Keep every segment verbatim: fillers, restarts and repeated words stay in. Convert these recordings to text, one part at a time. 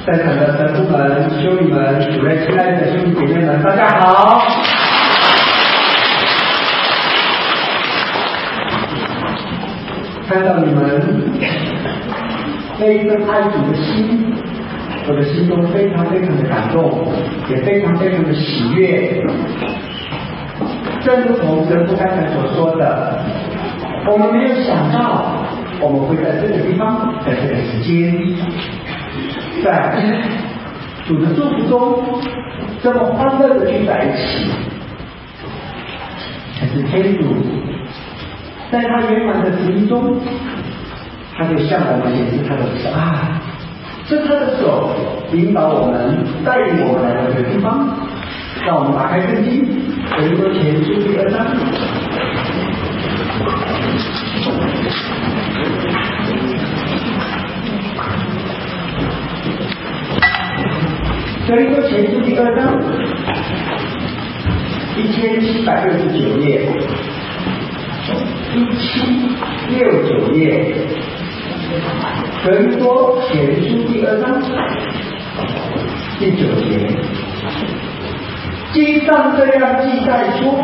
在场的神父们、修女们、主内亲爱的兄弟姐妹们，大家好！看到你们那一份爱主的心，我的心中非常非常的感动，也非常非常的喜悦。正如同神父刚才所说的，我们没有想到我们会在这个地方，在这个时间，在主的祝福中这么欢乐的聚在一起。可是天主在他圆满的旨意中，他就向我们显示他的慈爱，是他的手引导我们，带领我们来到这个地方。让我们打开圣经，哥林多前书第二章。哥林多前书第二章一千七百六十九页，一七六九页，哥林多前书第二章第九节，经上这样记载说，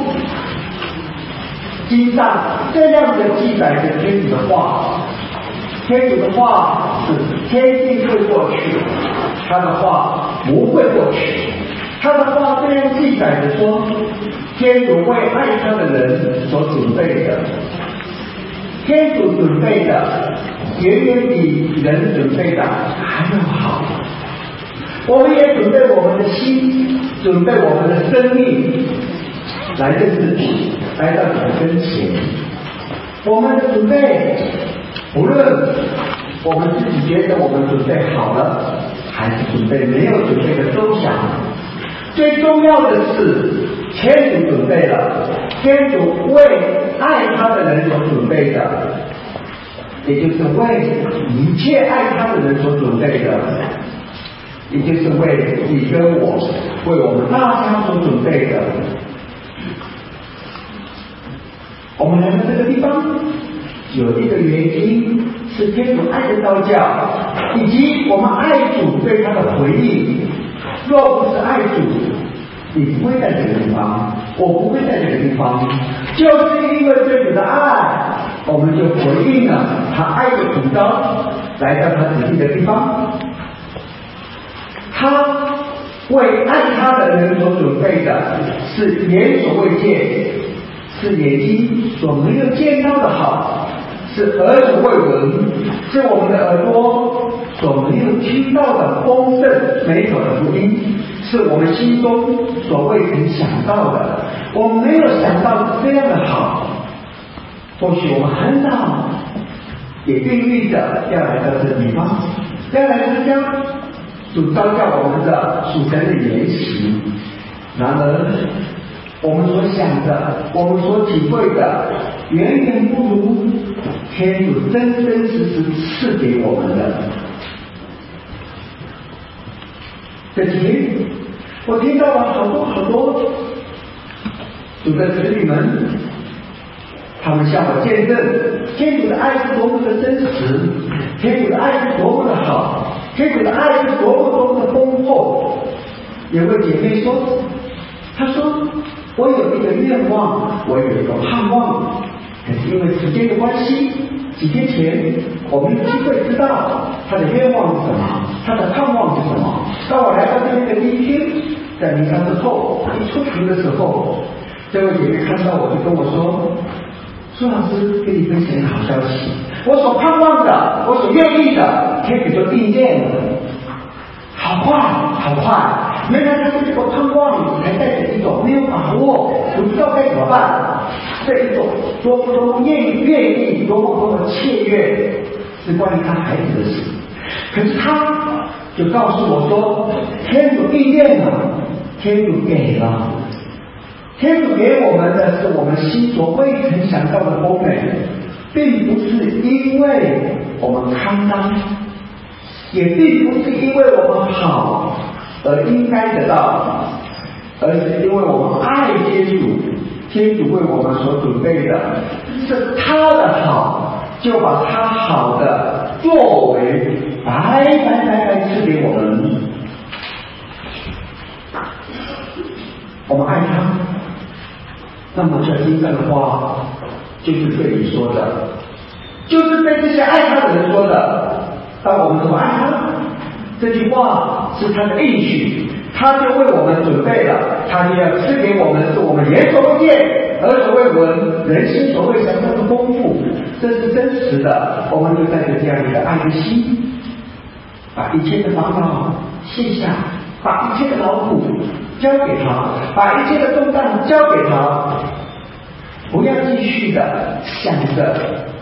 经上这样的记载着天主的话，天主的话是天定会过去，他的话不会过去。他的话这样记载着说，天主为爱他的人所准备的，天主准备的远远比人准备的还要好。我们也准备我们的心，准备我们的生命来认识主，来到主的跟前。我们的准备，无论我们自己觉得我们准备好了，还是准备没有准备的周详，最重要的是天主准备了，天主为爱他的人所准备的，也就是为一切爱他的人所准备的，也就是为你跟我，为我们大家所准备的。我们来到这个地方，有一个原因是天主爱的道教，以及我们爱主对他的回应。若不是爱主，你不会在这个地方，我不会在这个地方。就是因为对主的爱，我们就回应了他爱的主张，来到他指定的地方。他为爱他的人所准备的是眼所未见，是眼睛所没有见到的好，是耳所未闻，是我们的耳朵所没有听到的丰盛美好的福音，是我们心中所未曾想到的。我们没有想到这样的好，或许我们很早也孕育着要来到这个地方，要来参加主召叫我们的属神的研习。然而我们所想的，我们所体会的，远远不如天主真真实实赐给我们的。这几天我听到了好多好多主的子女们，他们向我见证天主的爱是多么的真实，天主的爱是多么的好，天主的爱是多么多么的丰厚。有个姐妹说，她说我有一个愿望，我有一个盼望，可是因为时间的关系，几天前我没有机会知道她的愿望是什么，她的盼望是什么。当我来到这边的第一天，在弥撒之后一出庭的时候，这位姐妹看到我就跟我说，苏老师跟你分享一个好消息，我所盼望的，我所愿意的，天主就应验了。好快好快，原来他的这个盼望还带着一种没有把握，不知道该怎么办，这一种多么多么愿愿意，多么多么切悦，是关于他孩子的事。可是他就告诉我说，天主应验了，天主给了，天主给我们的是我们心所未曾想到的丰美，并不是因为我们堪当，也并不是因为我们好而应该得到，而是因为我们爱天主，天主为我们所准备的是他的好，就把他好的作为白白白白赐给我们。 我们爱他，那么这经上的话就是对你说的，就是对这些爱他的人说的。当我们怎么爱他，这句话是他的应许，他就为我们准备了，他就要赐给我们，是我们眼所未见，耳所未闻，人心所未想象的丰富，这是真实的。我们就带着这样一个爱的心，把一切的烦恼卸下，把一切的劳苦交给他，把一切的重担交给他，不要继续的想着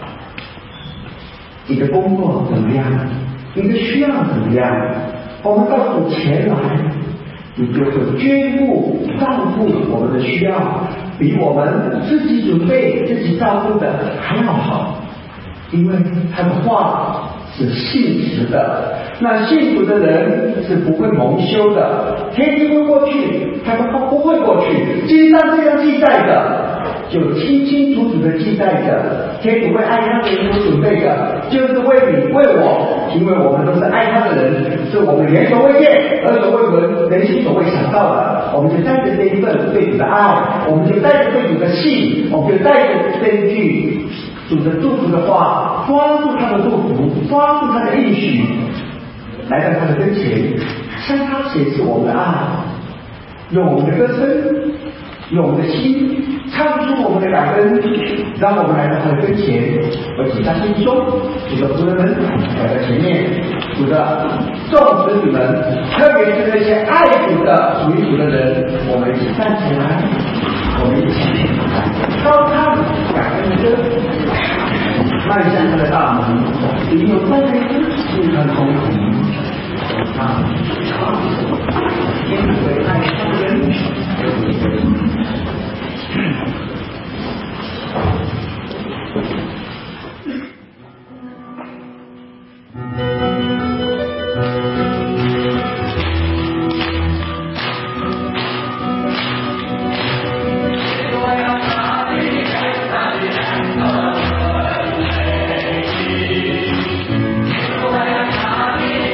你的工作怎么样，你的需要怎么样，我们到主前来，你就会眷顾照顾我们的需要，比我们自己准备自己照顾的还要好，因为他的话是信实的，那信主的人是不会蒙羞的。天气会过去，他的话不会过去，经上这样记载的，就清清楚楚的记载着，天主为爱他的人所准备的，就是为你为我，因为我们都是爱他的人，是我们眼所未见，耳所未闻，人心所未想到的。我们就带着这一份对主的爱，我们就带着对主的信，我们就带着这一句主的祝福的话，抓住他的祝福，抓住他的应许，来到他的跟前，向他显示我们的爱，用我们的歌声，用我们的心唱出我们的感恩，让我们来到他的跟前，而且在心中，主的仆人们摆在前面，主的众子女们，特别是那些爱主的属于主的人，我们一起站起来，我们一起高唱感恩的歌，迈向他的大门，领有赞美之是他的公平。啊，天主为爱他的人。 I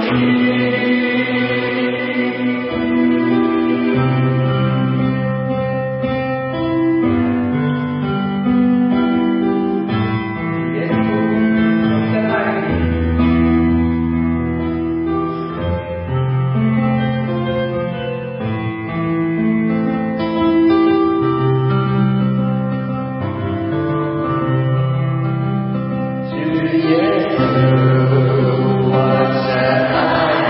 主耶穌，我深愛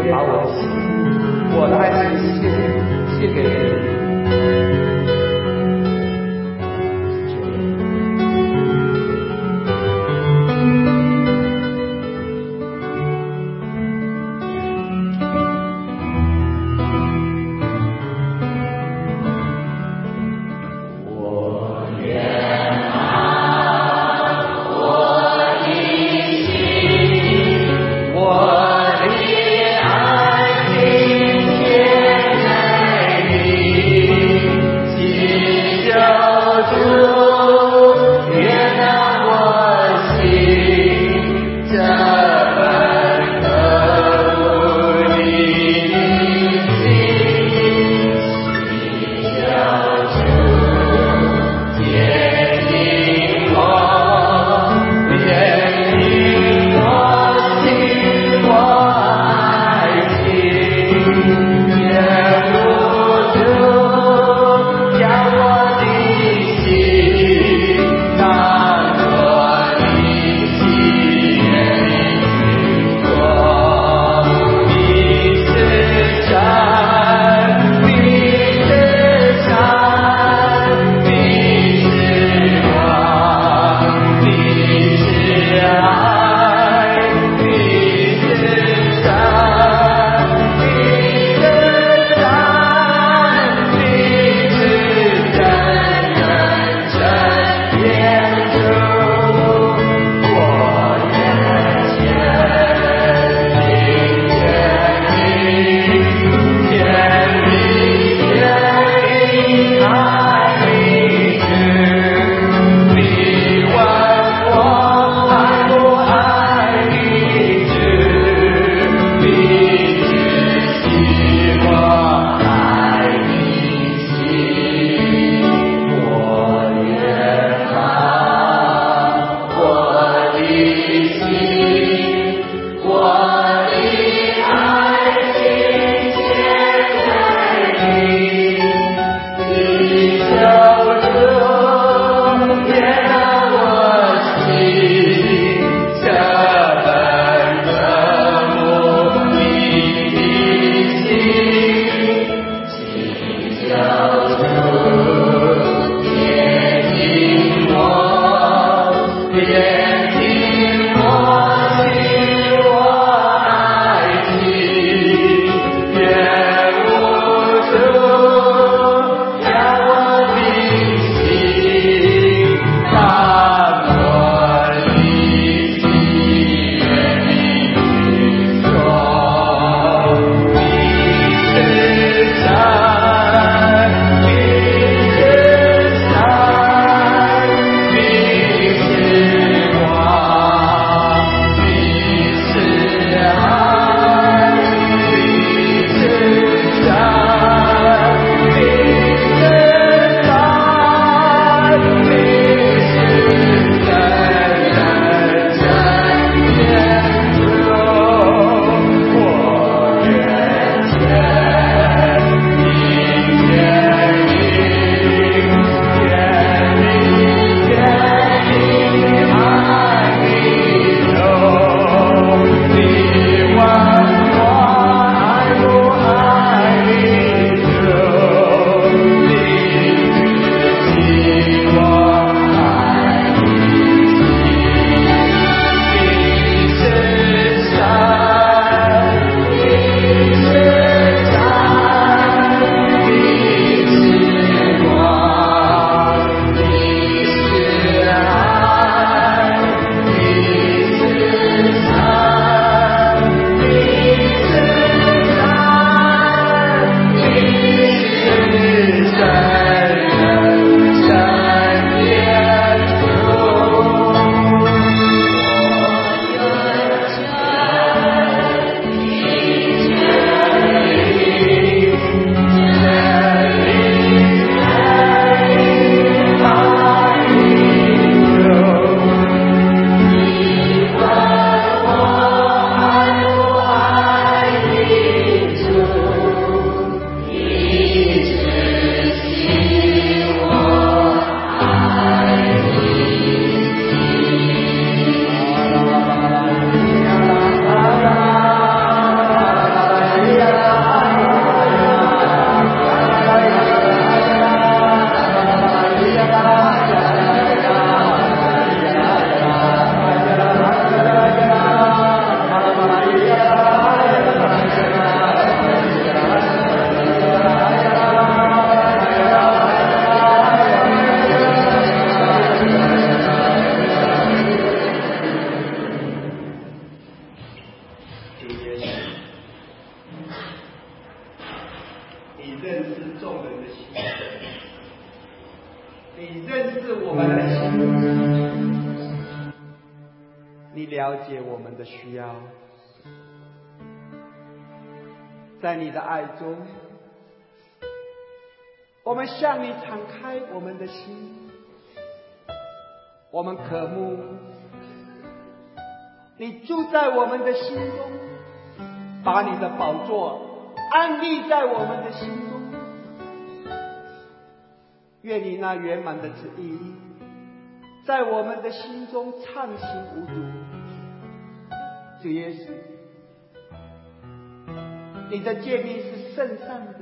愿把我的心，我的爱心献献给你。 我的爱今天在你。 你了解我们的需要，在你的爱中，我们向你敞开我们的心，我们渴慕你住在我们的心中，把你的宝座安立在我们的心中。愿你那圆满的旨意在我们的心中畅行无阻。主耶稣，你的诫命是圣善的，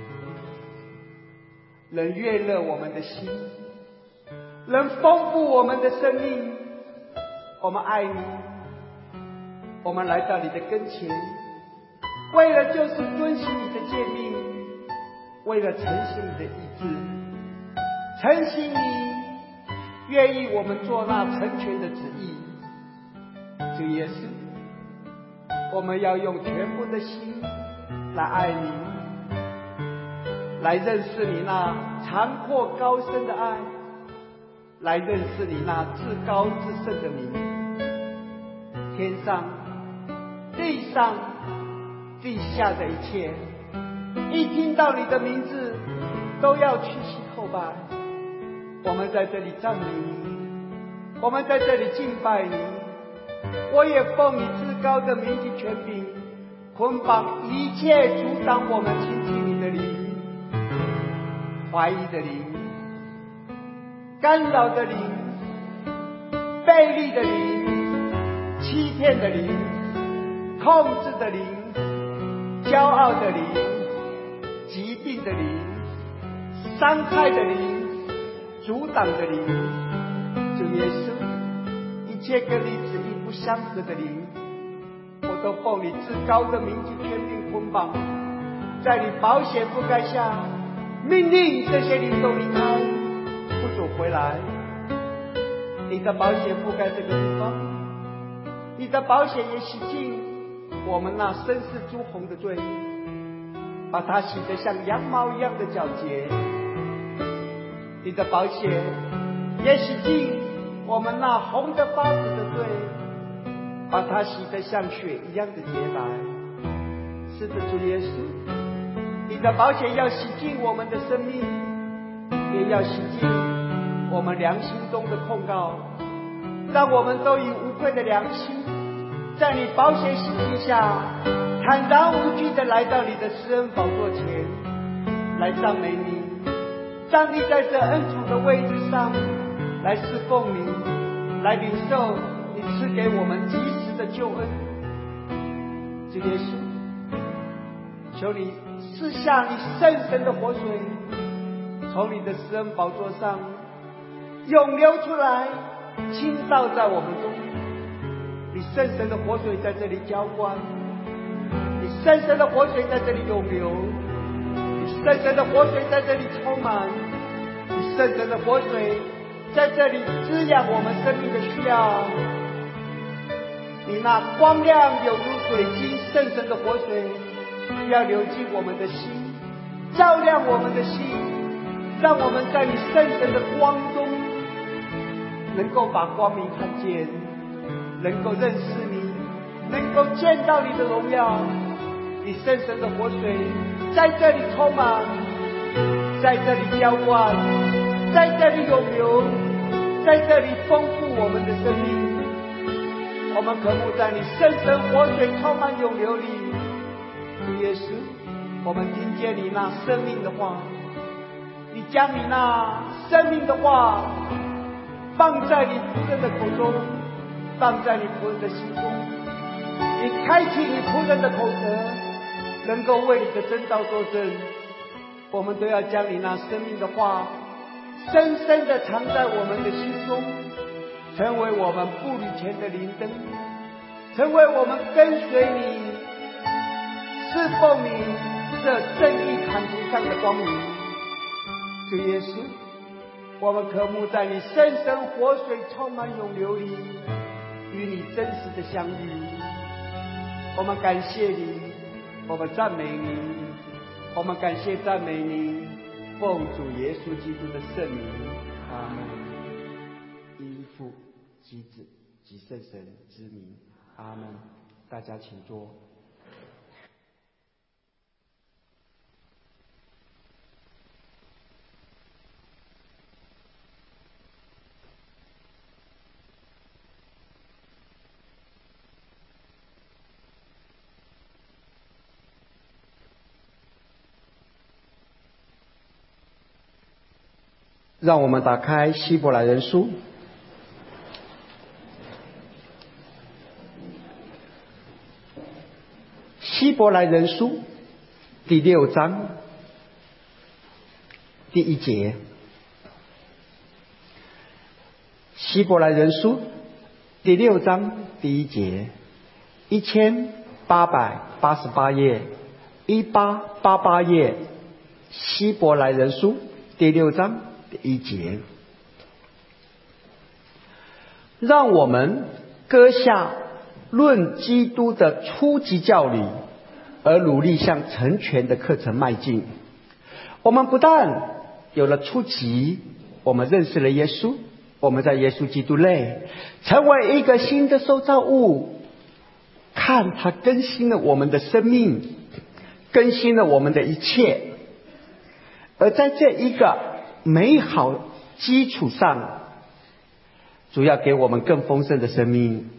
能悦乐我们的心，能丰富我们的生命。我们爱你，我们来到你的跟前，为了就是遵行你的诫命，为了承行你的意志，承行你愿意我们做那成全的旨意。主耶稣，我们要用全部的心来爱你，来认识你那长阔高深的爱，来认识你那至高至圣的名。天上地上地下的一切，一听到你的名字都要屈膝叩拜。我们在这里赞美你，我们在这里敬拜你。我也奉你至高的名及权柄，捆绑一切阻挡我们亲近你的灵，怀疑的灵，干扰的灵，背逆的灵，欺骗的灵，控制的灵，骄傲的灵，疾病的灵，伤害的灵，阻挡的灵。主耶稣，一切跟你旨意不相合的灵，我都奉你至高的名及权柄捆绑，在你保险覆盖下，命令这些灵都离开，不准回来。你的保险覆盖这个地方，你的保险也洗净我们那深似朱红的罪，把它洗得像羊毛一样的皎洁。你的保险也洗净我们那红的发紫的罪，把它洗得像雪一样的洁白。是的，主耶稣，你的保险要洗净我们的生命，也要洗净我们良心中的控告，让我们都以无愧的良心，在你保险洗净下，坦然无惧地来到你的施恩宝座前，来赞美你，站立在这恩宠的位置上，来侍奉你，来领受你赐给我们及时的救恩。主耶稣，求你赐下你圣神的活水，从你的施恩宝座上涌流出来，倾倒在我们中。你圣神的活水在这里浇灌，你圣神的活水在这里涌流，你圣神的活水在这里充满，你圣神的活水在这里滋养我们生命的需要。你那光亮有如水晶圣神的活水要流进我们的心，照亮我们的心，让我们在你圣神的光中能够把光明看见，能够认识你，能够见到你的荣耀。你圣神的活水在这里充满，在这里浇灌，在这里涌流，在这里丰富我们的生命。我们渴慕在你圣神活水充满涌流里。主耶稣，我们听见你那生命的话，你将你那生命的话放在你仆人的口中，放在你仆人的心中，你开启你仆人的口舌，能够为你的真道作证。我们都要将你那生命的话深深地藏在我们的心中，成为我们步履前的灵灯，成为我们跟随你侍奉你这正义坦途上的光明。主耶稣，我们渴慕在你圣神活水充满涌流里与你真实的相遇。我们感谢你，我们赞美你，我们感谢赞美你，奉主耶稣基督的圣名，阿门。因父及子及圣神之名，阿门。大家请坐。让我们打开希伯来人书，希伯来人书第六章第一节。希伯来人书第六章第一节，一千八百八十八页，一八八八页，希伯来人书第六章第一节。让我们搁下论基督的初级教理，而努力向成全的课程迈进。我们不但有了初级，我们认识了耶稣，我们在耶稣基督内成为一个新的受造物，看他更新了我们的生命，更新了我们的一切。而在这一个美好基础上，主要给我们更丰盛的生命。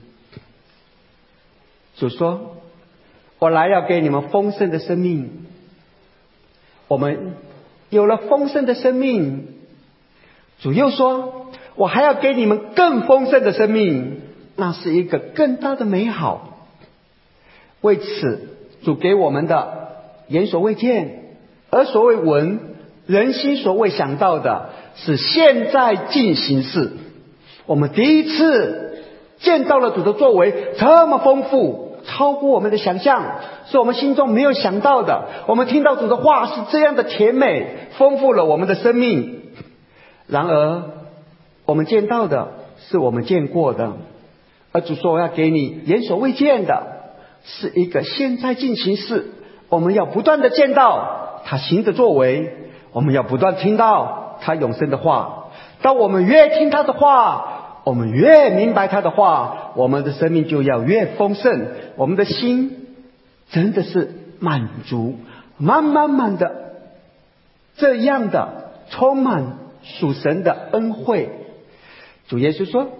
主说，我来要给你们丰盛的生命。我们有了丰盛的生命，主又说，我还要给你们更丰盛的生命，那是一个更大的美好。为此，主给我们的眼所未见，耳所未闻，人心所未想到的，是现在进行式。我们第一次见到了主的作为这么丰富，超过我们的想象，是我们心中没有想到的。我们听到主的话是这样的甜美，丰富了我们的生命。然而我们见到的是我们见过的，而主说我要给你眼所未见的，是一个现在进行式。我们要不断的见到他行的作为，我们要不断听到他永生的话。当我们越听他的话，我们越明白他的话，我们的生命就要越丰盛，我们的心真的是满足，慢慢慢的这样的充满属神的恩惠。主耶稣说，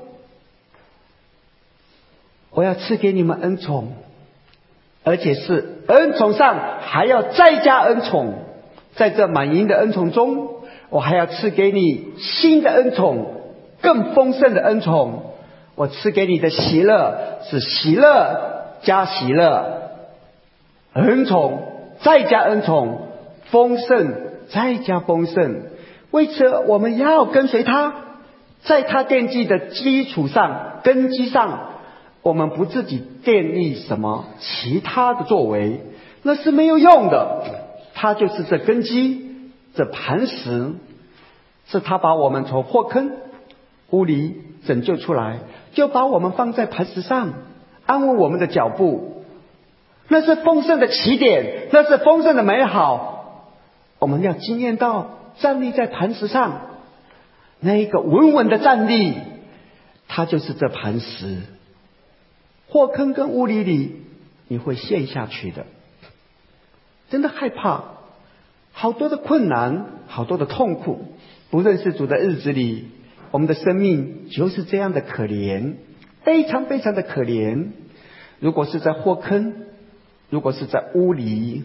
我要赐给你们恩宠，而且是恩宠上还要再加恩宠。在这满盈的恩宠中，我还要赐给你新的恩宠，更丰盛的恩宠。我赐给你的喜乐是喜乐加喜乐，恩宠再加恩宠，丰盛再加丰盛。为此我们要跟随他，在他奠基的基础上，根基上，我们不自己建立什么其他的作为，那是没有用的。他就是这根基，这磐石，是他把我们从祸坑污泥拯救出来，就把我们放在磐石上，安稳我们的脚步。那是丰盛的起点，那是丰盛的美好。我们要经验到站立在磐石上，那一个稳稳的站立，它就是这磐石。祸坑跟污泥里你会陷下去的，真的害怕，好多的困难，好多的痛苦。不认识主的日子里，我们的生命就是这样的可怜，非常非常的可怜。如果是在祸坑，如果是在污泥，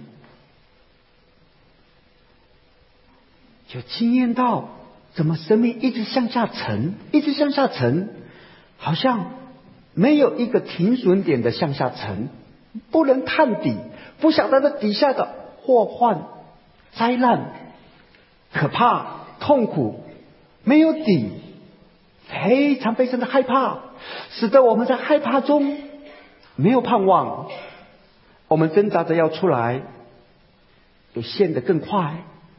就经验到怎么生命一直向下沉，一直向下沉，好像没有一个停损点的向下沉，不能探底，不晓得那底下的祸患、灾难、可怕、痛苦没有底，非常非常的害怕，使得我们在害怕中没有盼望。我们挣扎着要出来，就陷得更快。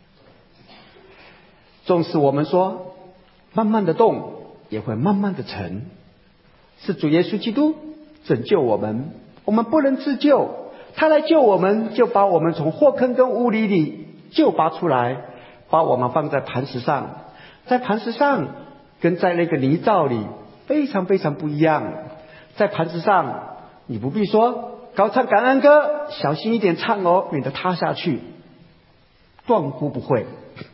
纵使我们说慢慢的动，也会慢慢的沉。是主耶稣基督拯救我们，我们不能自救，他来救我们，就把我们从祸坑跟污泥里救拔出来，把我们放在磐石上。在磐石上跟在那个泥沼里非常非常不一样。 在磐石上，你不必说高唱感恩歌，小心一点唱哦，免得塌下去。断乎不会。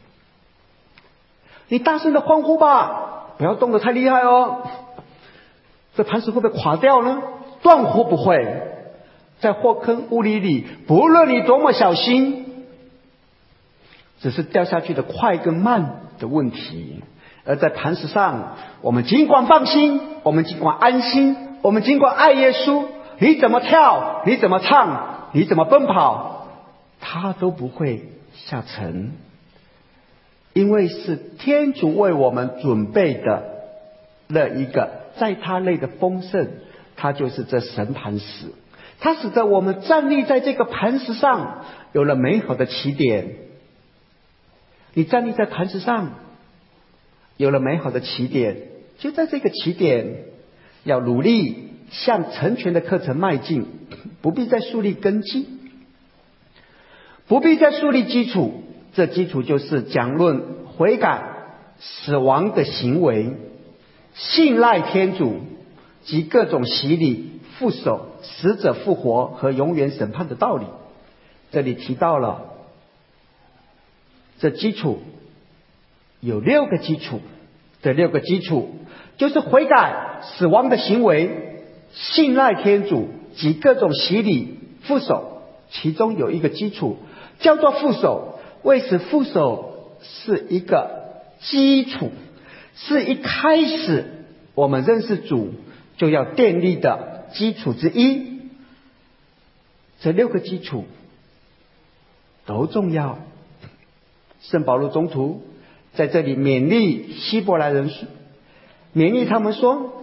你大声的欢呼吧，不要动得太厉害哦。这磐石会不会垮掉呢？断乎不会。在祸坑污泥里，不论你多么小心，只是掉下去的快跟慢的问题。而在磐石上，我们尽管放心，我们尽管安心，我们尽管爱耶稣，你怎么跳，你怎么唱，你怎么奔跑，他都不会下沉，因为是天主为我们准备的那一个在他内的丰盛，它就是这神磐石，它使得我们站立在这个磐石上，有了美好的起点。你站立在磐石上，有了美好的起点，就在这个起点，要努力向成全的课程迈进，不必再树立根基，不必再树立基础。这基础就是讲论悔改、死亡的行为、信赖天主及各种洗礼、复守、死者复活和永远审判的道理。这里提到了这基础有六个基础，这六个基础就是悔改、死亡的行为、信赖天主及各种洗礼、复守。其中有一个基础叫做复守，为此复守是一个基础，是一开始我们认识主就要奠立的基础之一。这六个基础都重要。圣保禄宗徒在这里勉励希伯来人，勉励他们说，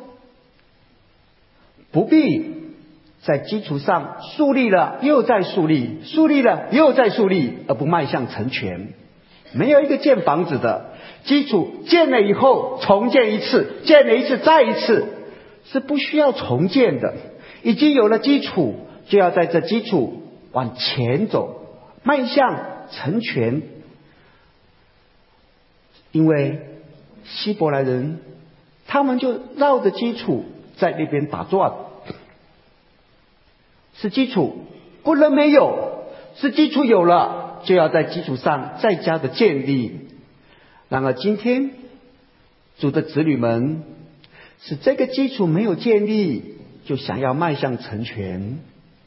不必在基础上树立了又再树立，树立了又再树立，而不迈向成全。没有一个建房子的基础建了以后重建一次，建了一次再一次，是不需要重建的。已经有了基础，就要在这基础往前走，迈向成全。因为希伯来人他们就绕着基础在那边打转，是基础不能没有，是基础有了就要在基础上再加的建立。然而今天主的子女们是这个基础没有建立，就想要迈向成全。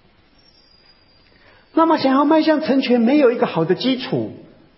那么想要迈向成全，没有一个好的基础，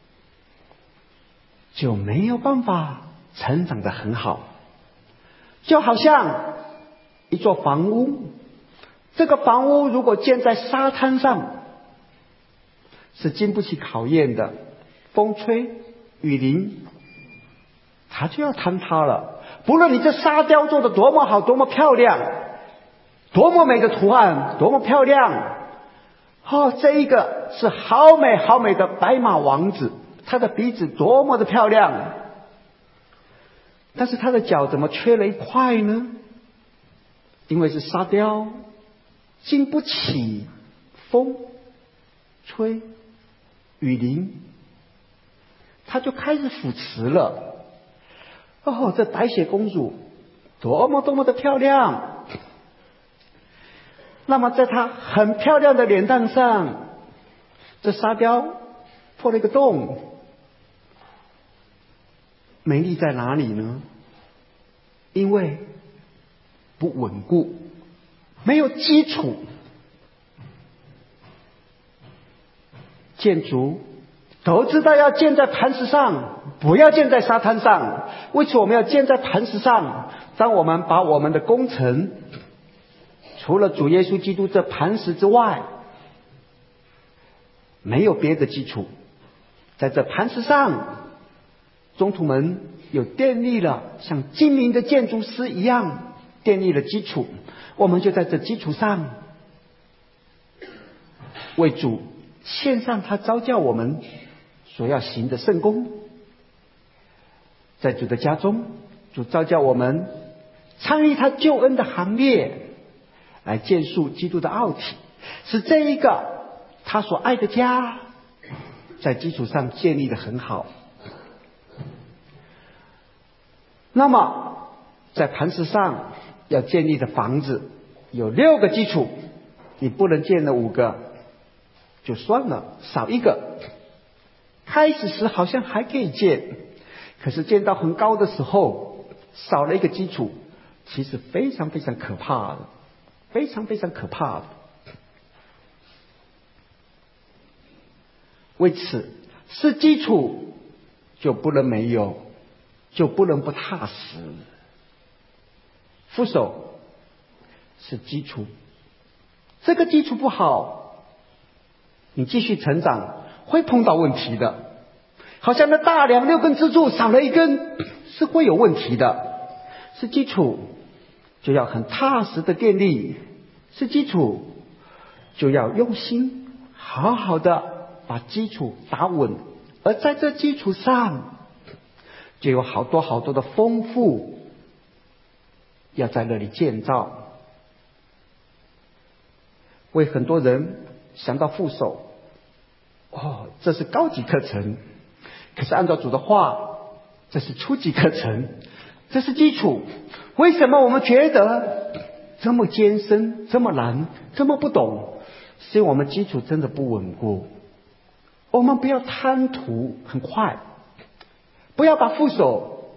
就没有办法成长得很好。就好像一座房屋，这个房屋如果建在沙滩上，是经不起考验的，风吹雨淋它就要坍塌了。不论你这沙雕做得多么好，多么漂亮，多么美的图案，多么漂亮，哦，这一个是好美好美的白马王子，他的鼻子多么的漂亮，但是他的脚怎么缺了一块呢？因为是沙雕，经不起风吹雨淋，他就开始腐蚀了。哦，这白雪公主多么多么的漂亮，那么在她很漂亮的脸蛋上，这沙雕破了一个洞，美丽在哪里呢？因为不稳固，没有基础。建筑都知道要建在磐石上，不要建在沙滩上。为此我们要建在磐石上。当我们把我们的工程除了主耶稣基督这磐石之外，没有别的基础，在这磐石上，宗徒们有奠立了像精明的建筑师一样奠立了基础。我们就在这基础上为主献上他召叫我们所要行的圣工。在主的家中，主召叫我们参与他救恩的行列，来建树基督的奥体，使这一个他所爱的家在基础上建立得很好。那么在磐石上要建立的房子有六个基础，你不能建了五个就算了，少一个。开始时好像还可以建，可是建到很高的时候，少了一个基础，其实非常非常可怕的，非常非常可怕的。为此，是基础就不能没有，就不能不踏实。副手是基础，这个基础不好，你继续成长会碰到问题的。好像那大梁六根支柱少了一根，是会有问题的。是基础就要很踏实的建立，是基础就要用心好好的把基础打稳，而在这基础上就有好多好多的丰富要在那里建造。为很多人想到副手，哦，这是高级课程，可是按照主的话，这是初级课程，这是基础。为什么我们觉得这么艰深，这么难，这么不懂？是因为我们基础真的不稳固。我们不要贪图很快，不要把副手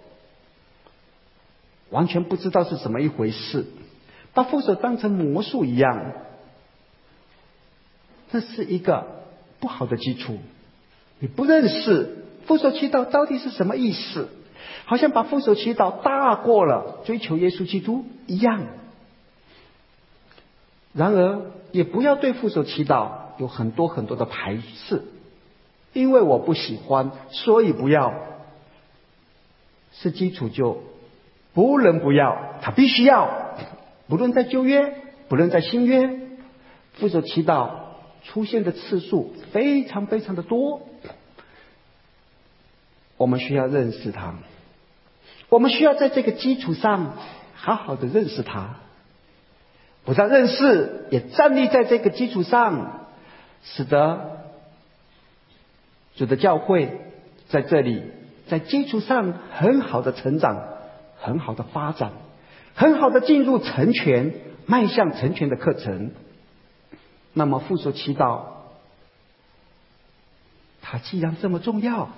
完全不知道是什么一回事，把副手当成魔术一样，这是一个不好的基础。你不认识副手祈祷到底是什么意思，好像把副手祈祷大过了追求耶稣基督一样。然而也不要对副手祈祷有很多很多的排斥，因为我不喜欢所以不要。是基础就不能不要，他必须要，不论在旧约不论在新约，副手祈祷出现的次数非常非常的多。我们需要认识他，我们需要在这个基础上好好的认识他，不但认识，也站立在这个基础上，使得主的教会在这里在基础上很好的成长，很好的发展，很好的进入成全，迈向成全的课程。那么副手祈祷它既然这么重要，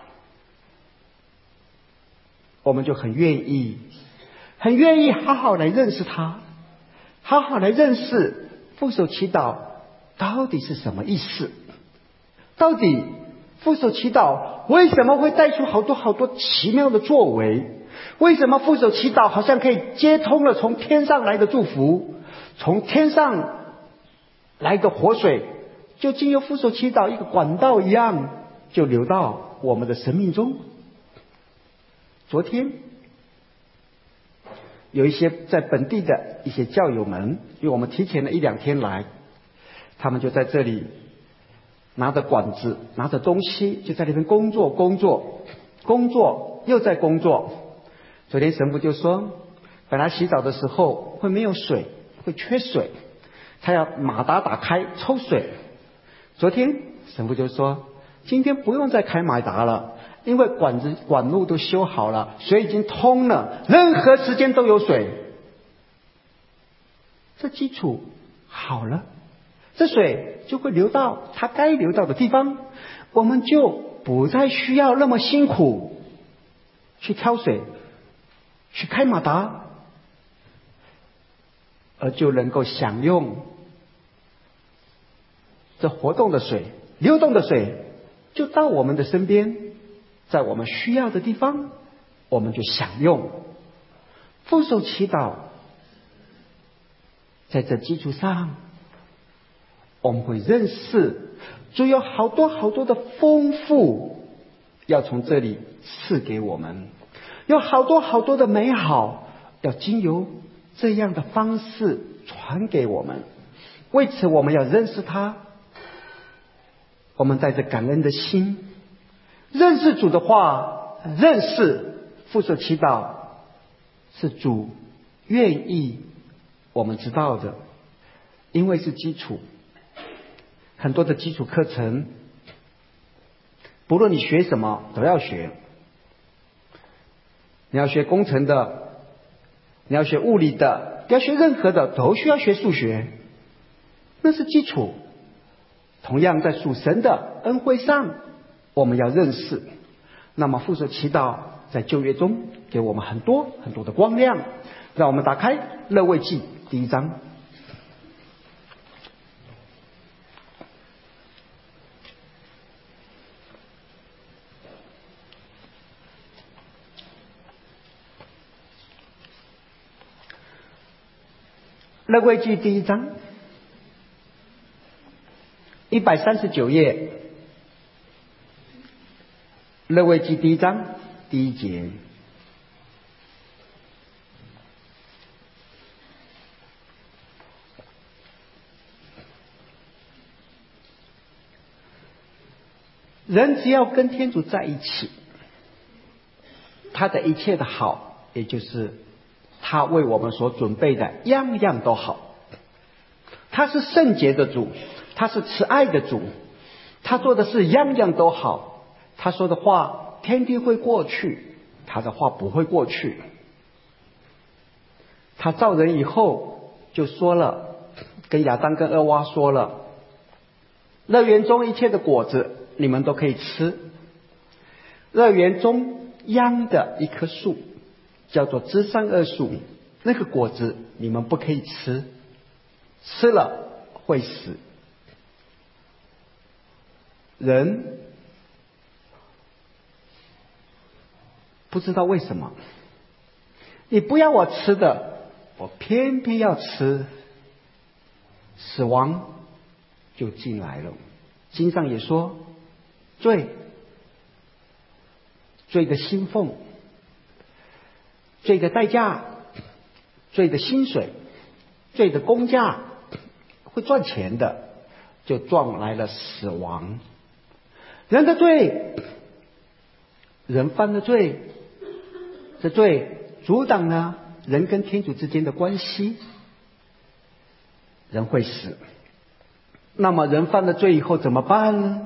我们就很愿意很愿意好好来认识他，好好来认识副手祈祷到底是什么意思，到底副手祈祷为什么会带出好多好多奇妙的作为，为什么副手祈祷好像可以接通了从天上来的祝福，从天上来的活水就经由副手祈祷一个管道一样就流到我们的生命中。昨天有一些在本地的一些教友们，因为我们提前了一两天来，他们就在这里拿着管子拿着东西就在那边工作工作工作又在工作。昨天神父就说本来洗澡的时候会没有水，会缺水，他要马达打开抽水。昨天神父就说今天不用再开马达了，因为管子管路都修好了，水已经通了，任何时间都有水。这基础好了，这水就会流到它该流到的地方，我们就不再需要那么辛苦去挑水，去开马达，而就能够享用这活动的水，流动的水就到我们的身边，在我们需要的地方我们就享用。副手祈祷在这基础上，我们会认识主有好多好多的丰富要从这里赐给我们，有好多好多的美好要经由这样的方式传给我们。为此我们要认识他，我们带着感恩的心认识主的话，认识副手祈祷是主愿意我们知道的，因为是基础。很多的基础课程不论你学什么都要学，你要学工程的， 你要学物理的，要学任何的，都需要学数学，那是基础。同样在属神的恩惠上，我们要认识。那么父所祈祷在旧约中给我们很多很多的光亮。让我们打开利未记第一章。利未记第一章一百三十九页，利未记第一章第一节。人只要跟天主在一起，他的一切的好，也就是他为我们所准备的样样都好。他是圣洁的主，他是慈爱的主，他做的事样样都好。他说的话，天地会过去，他的话不会过去。他造人以后就说了，跟亚当跟厄娃说了，乐园中一切的果子你们都可以吃，乐园中央的一棵树叫做知善恶树，那个果子你们不可以吃，吃了会死。人不知道为什么，你不要我吃的，我偏偏要吃，死亡就进来了。经上也说，罪罪的薪俸，罪的代价，罪的薪水，罪的工价，会赚钱的，就撞来了死亡。人的罪，人犯了罪，这罪阻挡了人跟天主之间的关系，人会死。那么人犯了罪以后怎么办呢？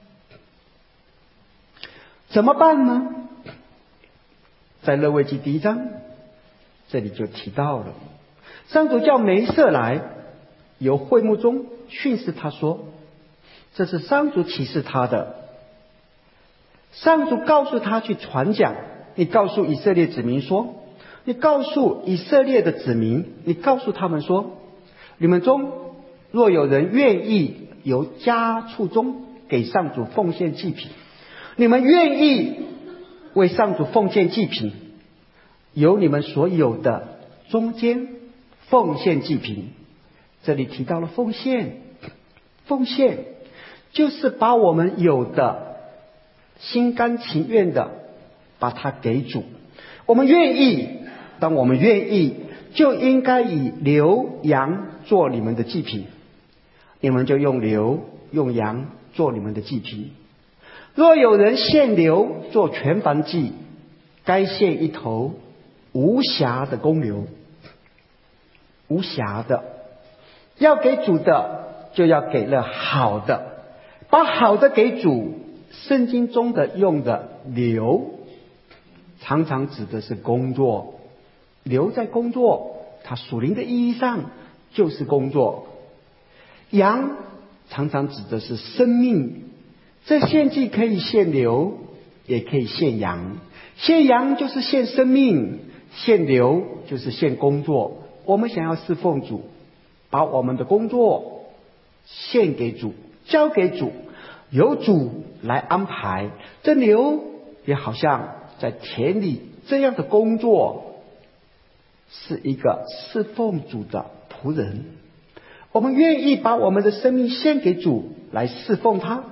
怎么办呢？在利未记第一章这里就提到了，上主叫梅瑟来，由会幕中训示他说，这是上主启示他的。上主告诉他去传讲，你告诉以色列子民说，你告诉以色列的子民，你告诉他们说，你们中若有人愿意由家畜中给上主奉献祭品，你们愿意为上主奉献祭品，由你们所有的中间奉献祭品。这里提到了奉献，奉献就是把我们有的心甘情愿的把它给主。我们愿意，当我们愿意，就应该以牛羊做你们的祭品，你们就用牛用羊做你们的祭品。若有人献牛做全燔祭，该献一头无瑕的公牛，无瑕的，要给主的就要给了好的，把好的给主。圣经中的用的牛常常指的是工作，牛在工作，它属灵的意义上就是工作。羊常常指的是生命，这献祭可以献牛，也可以献羊。献羊就是献生命，献牛就是献工作。我们想要侍奉主，把我们的工作献给主，交给主，由主来安排。这牛也好像在田里这样的工作，是一个侍奉主的仆人。我们愿意把我们的生命献给主来侍奉他。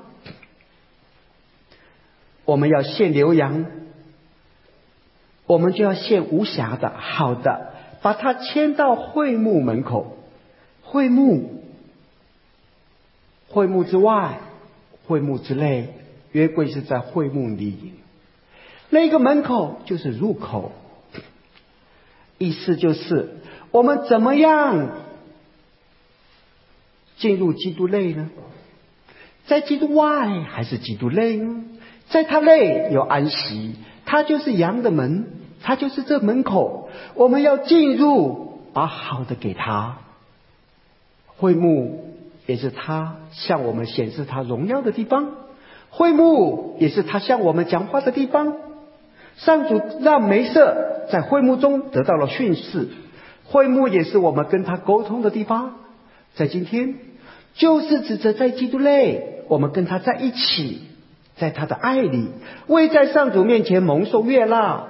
我们要献牛羊，我们就要献无瑕的好的，把它牵到会幕门口。会幕会幕之外，会幕之内，约柜是在会幕里，那个门口就是入口。意思就是我们怎么样进入基督内呢？在基督外还是基督内呢？在他内有安息，他就是羊的门， 他就是这门口，我们要进入，把好的给他。会幕也是他向我们显示他荣耀的地方，会幕也是他向我们讲话的地方。上主让梅瑟在会幕中得到了训示，会幕也是我们跟他沟通的地方。在今天，就是指着在基督内，我们跟他在一起，在他的爱里，为在上主面前蒙受悦纳。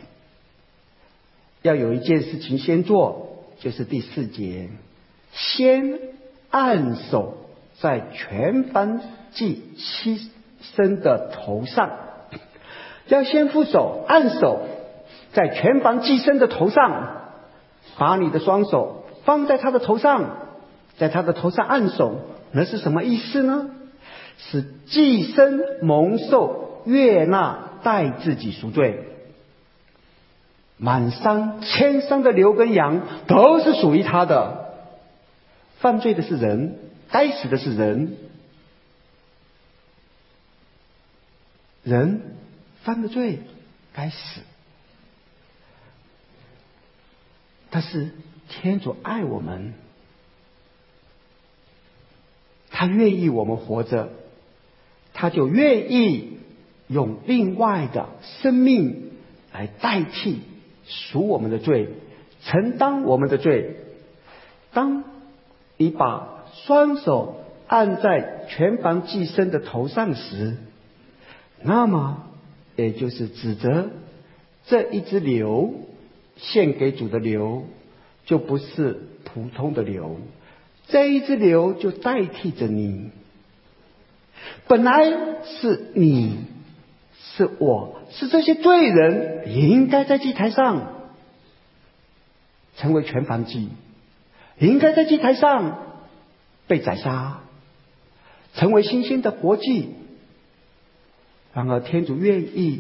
要有一件事情先做，就是第四节，先按手在全燔祭牺牲的头上。要先负手按手在全燔祭牲的头上，把你的双手放在他的头上，在他的头上按手，那是什么意思呢？使祭牲蒙受悦纳，代自己赎罪。满山千山的牛跟羊都是属于他的，犯罪的是人，该死的是人，人犯了罪该死。但是天主爱我们，他愿意我们活着，他就愿意用另外的生命来代替赎我们的罪，承担我们的罪。当你把双手按在全燔祭牲的头上时，那么也就是指责这一只牛献给主的牛就不是普通的牛，这一只牛就代替着你。本来是你是我是这些罪人应该在祭台上成为全燔祭，应该在祭台上被宰杀，成为新鲜的活祭。然而天主愿意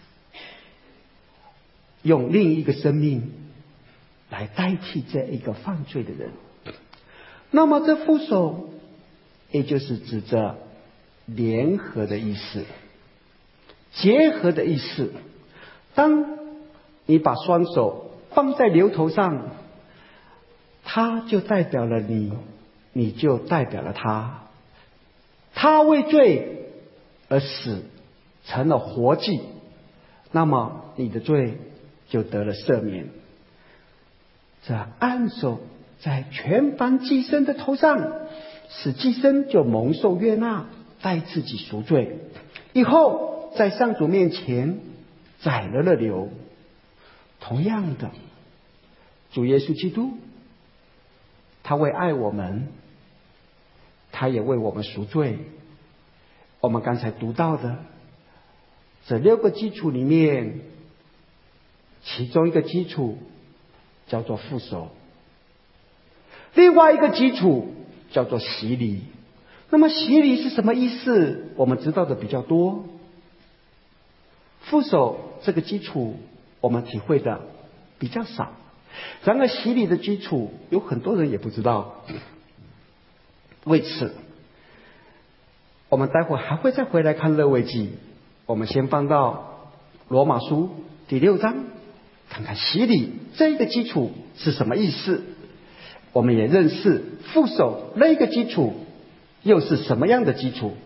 用另一个生命来代替这一个犯罪的人。那么这副手也就是指着联合的意思，结合的意思。当你把双手放在牛头上，他就代表了你，你就代表了他。他为罪而死，成了活祭，那么你的罪就得了赦免。这按手在全燔祭牲的头上，使祭牲就蒙受悦纳，代自己赎罪。以后在上主面前宰了了牛。同样的，主耶稣基督，他为爱我们，他也为我们赎罪。我们刚才读到的这六个基础里面，其中一个基础叫做副手，另外一个基础叫做洗礼。那么洗礼是什么意思？我们知道的比较多。副手这个基础我们体会的比较少，然而洗礼的基础有很多人也不知道。为此我们待会还会再回来看勒未记，我们先放到罗马书第六章，看看洗礼这个基础是什么意思。我们也认识副手那个基础又是什么样的基础。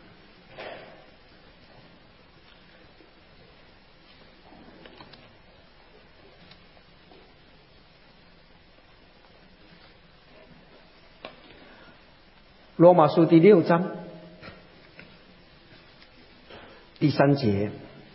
罗马书第六章第三节，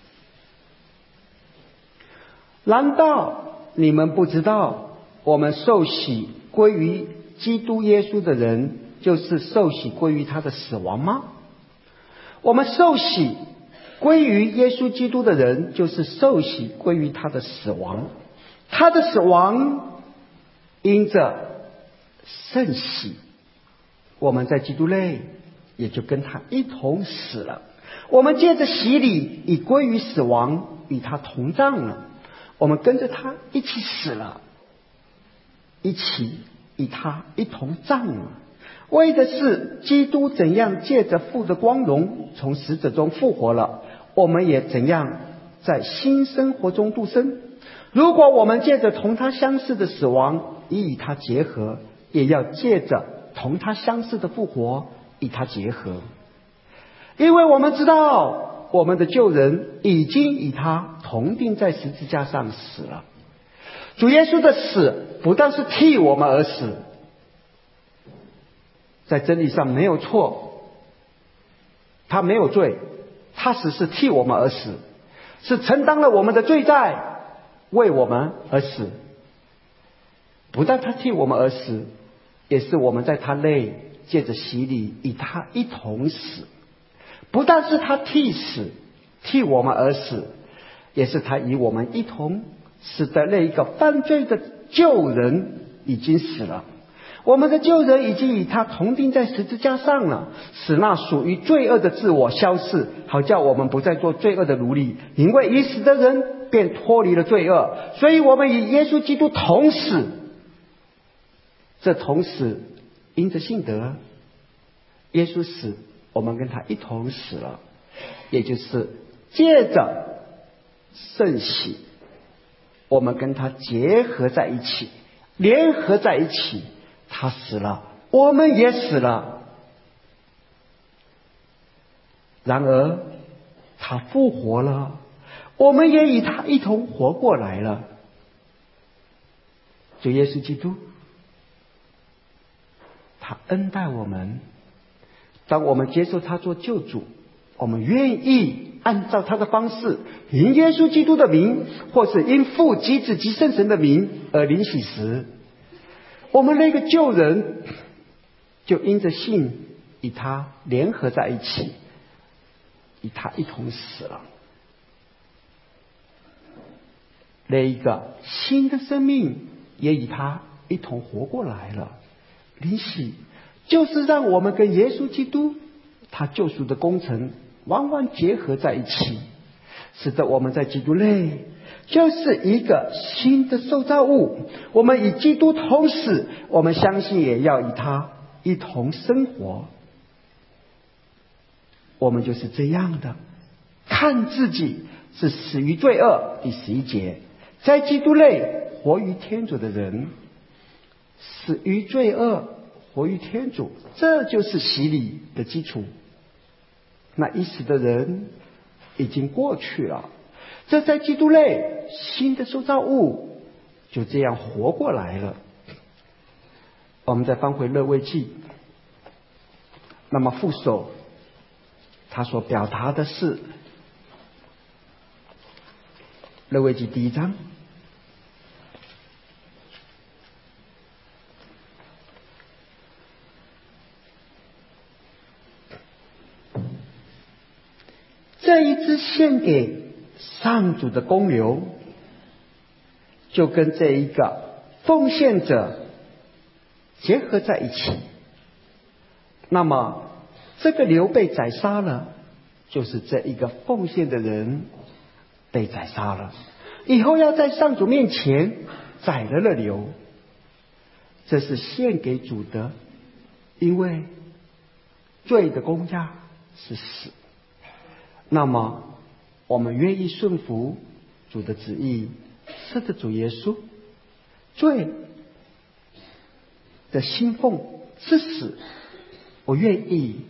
难道你们不知道，我们受洗归于基督耶稣的人，就是受洗归于他的死亡吗？我们受洗归于耶稣基督的人，就是受洗归于他的死亡。他的死亡因着圣洗，我们在基督内也就跟他一同死了。我们借着洗礼已归于死亡，与他同葬了。我们跟着他一起死了，一起与他一同葬了，为的是基督怎样借着父的光荣从死者中复活了，我们也怎样在新生活中度生。 如果我们借着同他相似的死亡以与他结合，也要借着同他相似的复活与他结合。因为我们知道我们的旧人已经与他同钉在十字架上死了。主耶稣的死不但是替我们而死，在真理上没有错，他没有罪，他死是替我们而死，是承担了我们的罪债，为我们而死。不但他替我们而死，也是我们在他内借着洗礼与他一同死。不但是他替死，替我们而死，也是他与我们一同使得那一个犯罪的旧人已经死了。我们的旧人已经与他同钉在十字架上了，使那属于罪恶的自我消逝，好叫我们不再做罪恶的奴隶。因为已死的人便脱离了罪恶，所以我们与耶稣基督同死。这同死因着信德，耶稣死，我们跟他一同死了，也就是借着圣洗，我们跟他结合在一起，联合在一起。他死了，我们也死了。然而他复活了，我们也与他一同活过来了。主耶稣基督，他恩待我们，当我们接受他做救主，我们愿意按照他的方式，因耶稣基督的名，或是因父及子及圣神的名而领洗时，我们那个旧人就因着信与他联合在一起，与他一同死了。那一个新的生命也与他一同活过来了。领洗就是让我们跟耶稣基督他救赎的工程完完结合在一起，使得我们在基督内就是一个新的受造物。我们与基督同死，我们相信也要与他一同生活。我们就是这样的看自己是死于罪恶。第十一节，在基督内活于天主的人，死于罪恶，活于天主，这就是洗礼的基础。那已死的人已经过去了，这在基督内新的受造物就这样活过来了。我们再翻回勒未记，那么副手他所表达的是勒未记第一章这一支献给上主的公牛，就跟这一个奉献者结合在一起。那么这个牛被宰杀了，就是这一个奉献的人被宰杀了，以后要在上主面前宰了了牛，这是献给主的，因为罪的工价是死。那么我们愿意顺服主的旨意，是着主耶稣，罪的薪俸是死，我愿意，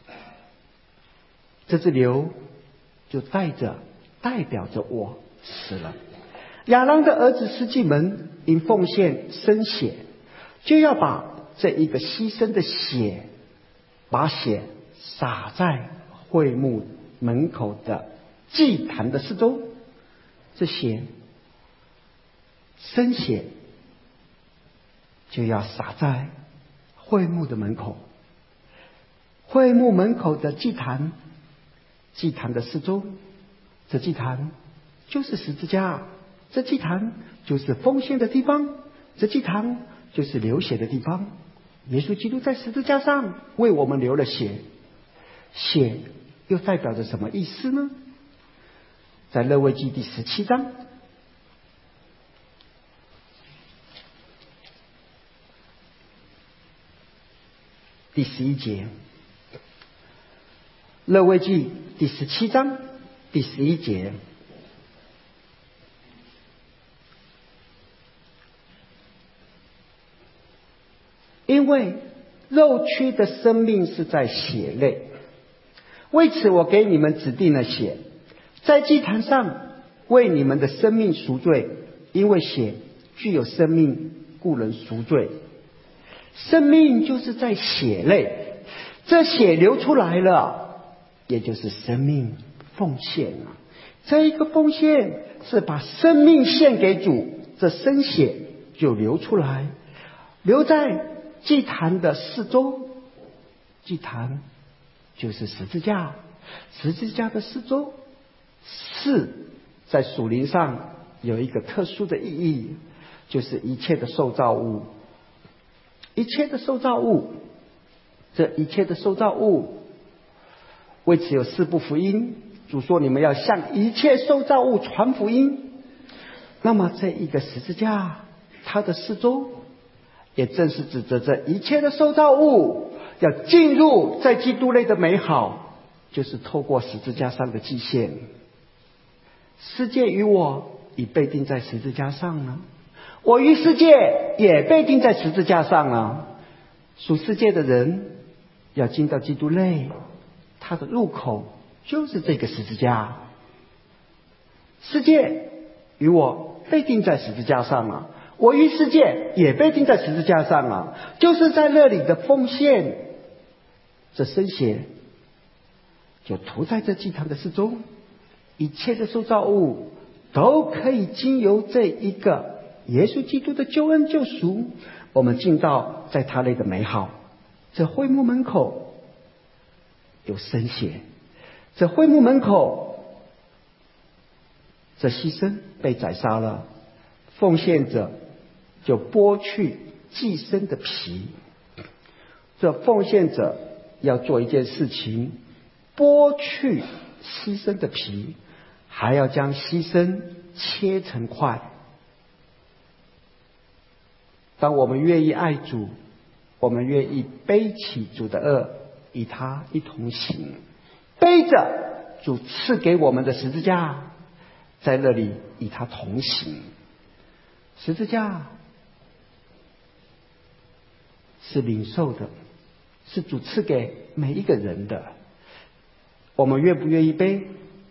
这只牛就带着代表着我死了。亚当的儿子司祭们因奉献生血，就要把这一个牺牲的血，把血洒在会幕门口的祭坛的四周，这血生血就要洒在会幕的门口，会幕门口的祭坛，祭坛的四周，这祭坛就是十字架，这祭坛就是奉献的地方，这祭坛就是流血的地方。耶稣基督在十字架上为我们流了血，血又代表着什么意思呢？在勒未记第十七章第十一节，勒未记第十七章第十一节， 为肉躯的生命是在血内，为此我给你们指定了血，在祭坛上为你们的生命赎罪，因为血具有生命，故能赎罪。生命就是在血内，这血流出来了，也就是生命奉献了。这一个奉献是把生命献给主，这生血就流出来，流在祭坛的四周。祭坛就是十字架，十字架的四周是在属灵上有一个特殊的意义，就是一切的受造物，一切的受造物，这一切的受造物，为此有四部福音。主说你们要向一切受造物传福音。那么这一个十字架，它的四周也正是指着这一切的受造物要进入在基督内的美好，就是透过十字架上的祭献。世界与我已被钉在十字架上了，我与世界也被钉在十字架上了。属世界的人要进到基督内，他的入口就是这个十字架。世界与我被钉在十字架上了，我与世界也被钉在十字架上了，就是在那里的奉献，这生血就涂在这祭坛的四周，一切的受造物都可以经由这一个耶稣基督的救恩救赎，我们进到在他内的美好。这会幕门口有生血，这会幕门口这牺牲被宰杀了，奉献者就剥去祭牲的皮。这奉献者要做一件事情，剥去牺牲的皮，还要将牺牲切成块。当我们愿意爱主，我们愿意背起主的恶，与他一同行，背着主赐给我们的十字架，在那里与他同行。十字架是领受的，是主赐给每一个人的，我们愿不愿意背，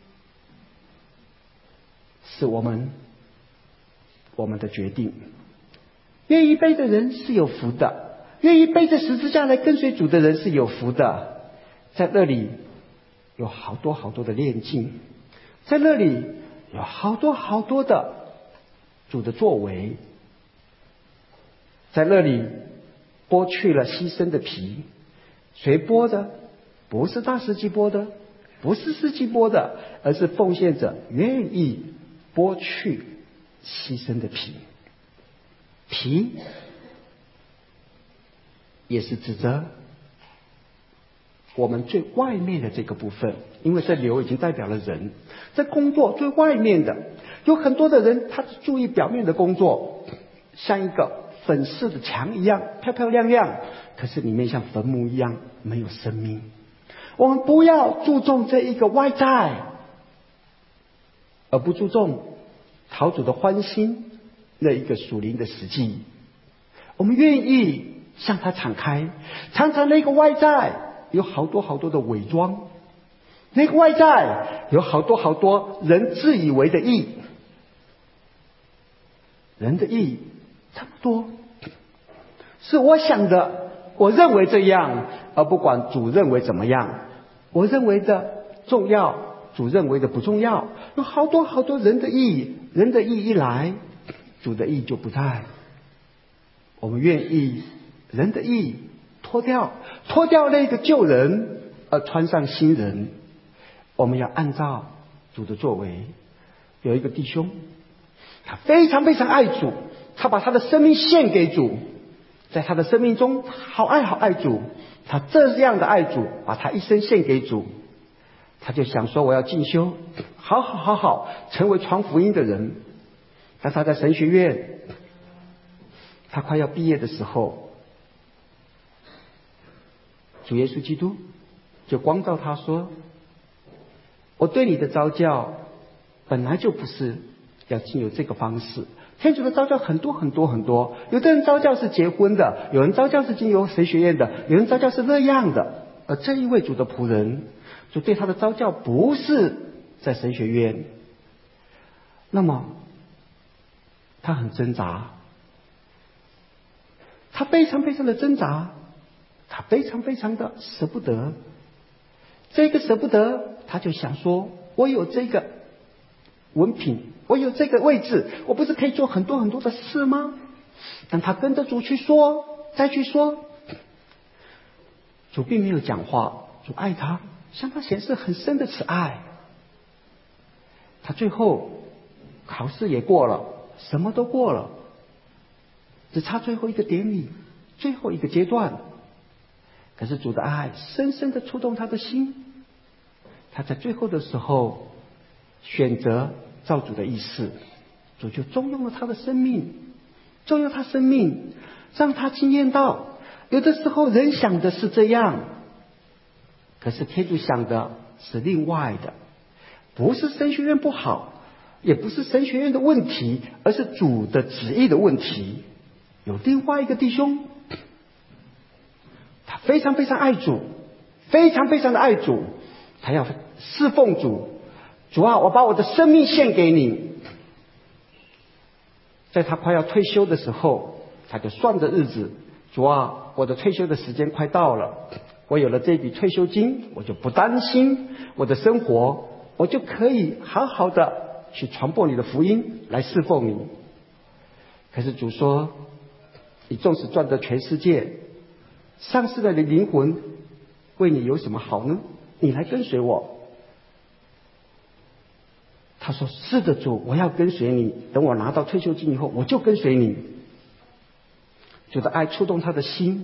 是我们我们的决定。愿意背的人是有福的，愿意背着十字架来跟随主的人是有福的。在那里有好多好多的炼净，在那里有好多好多的主的作为，在那里剥去了牺牲的皮。谁剥的？不是大司祭剥的，不是司祭剥的，而是奉献者愿意剥去牺牲的皮。皮也是指着我们最外面的这个部分，因为这流已经代表了人。在工作最外面的，有很多的人他只注意表面的工作，像一个粉饰的墙一样漂漂亮亮，可是里面像坟墓一样没有生命。我们不要注重这一个外在，而不注重讨主的欢心那一个属灵的实际。我们愿意向他敞开，常常那个外在有好多好多的伪装，那个外在有好多好多人自以为的义，人的义这么多，是我想的，我认为这样，而不管主认为怎么样。我认为的重要，主认为的不重要。有好多好多人的义，人的义一来，主的义就不在。我们愿意人的义脱掉，脱掉那个旧人，而穿上新人。我们要按照主的作为。有一个弟兄，他非常非常爱主，他把他的生命献给主，在他的生命中好爱好爱主，他这样的爱主，把他一生献给主。他就想说，我要进修，好好好好成为传福音的人。但他在神学院，他快要毕业的时候，主耶稣基督就光照他说，我对你的召教本来就不是要经由这个方式， 天主的召叫很多很多很多，有的人召叫是结婚的，有人召叫是经由神学院的，有人召叫是那样的。而这一位主的仆人，主对他的召叫不是在神学院，那么他很挣扎，他非常非常的挣扎，他非常非常的舍不得。这个舍不得，他就想说，我有这个文凭，我有这个位置，我不是可以做很多很多的事吗？但他跟着主去说，再去说，主并没有讲话，主爱他，向他显示很深的慈爱。他最后考试也过了，什么都过了，只差最后一个典礼，最后一个阶段。可是主的爱深深的触动他的心，他在最后的时候选择照主的意思，主就重用了他的生命，重用他生命，让他经验到，有的时候人想的是这样，可是天主想的是另外的，不是神学院不好，也不是神学院的问题，而是主的旨意的问题。有另外一个弟兄，他非常非常爱主，非常非常的爱主，他要侍奉主。主啊，我把我的生命献给你。在他快要退休的时候，他就算着日子，主啊，我的退休的时间快到了，我有了这笔退休金，我就不担心我的生活，我就可以好好的去传播你的福音，来侍奉你。可是主说，你纵使赚得全世界，丧失了你的灵魂，为你有什么好呢？你来跟随我。他说，是的主，我要跟随你，等我拿到退休金以后，我就跟随你。主的爱触动他的心，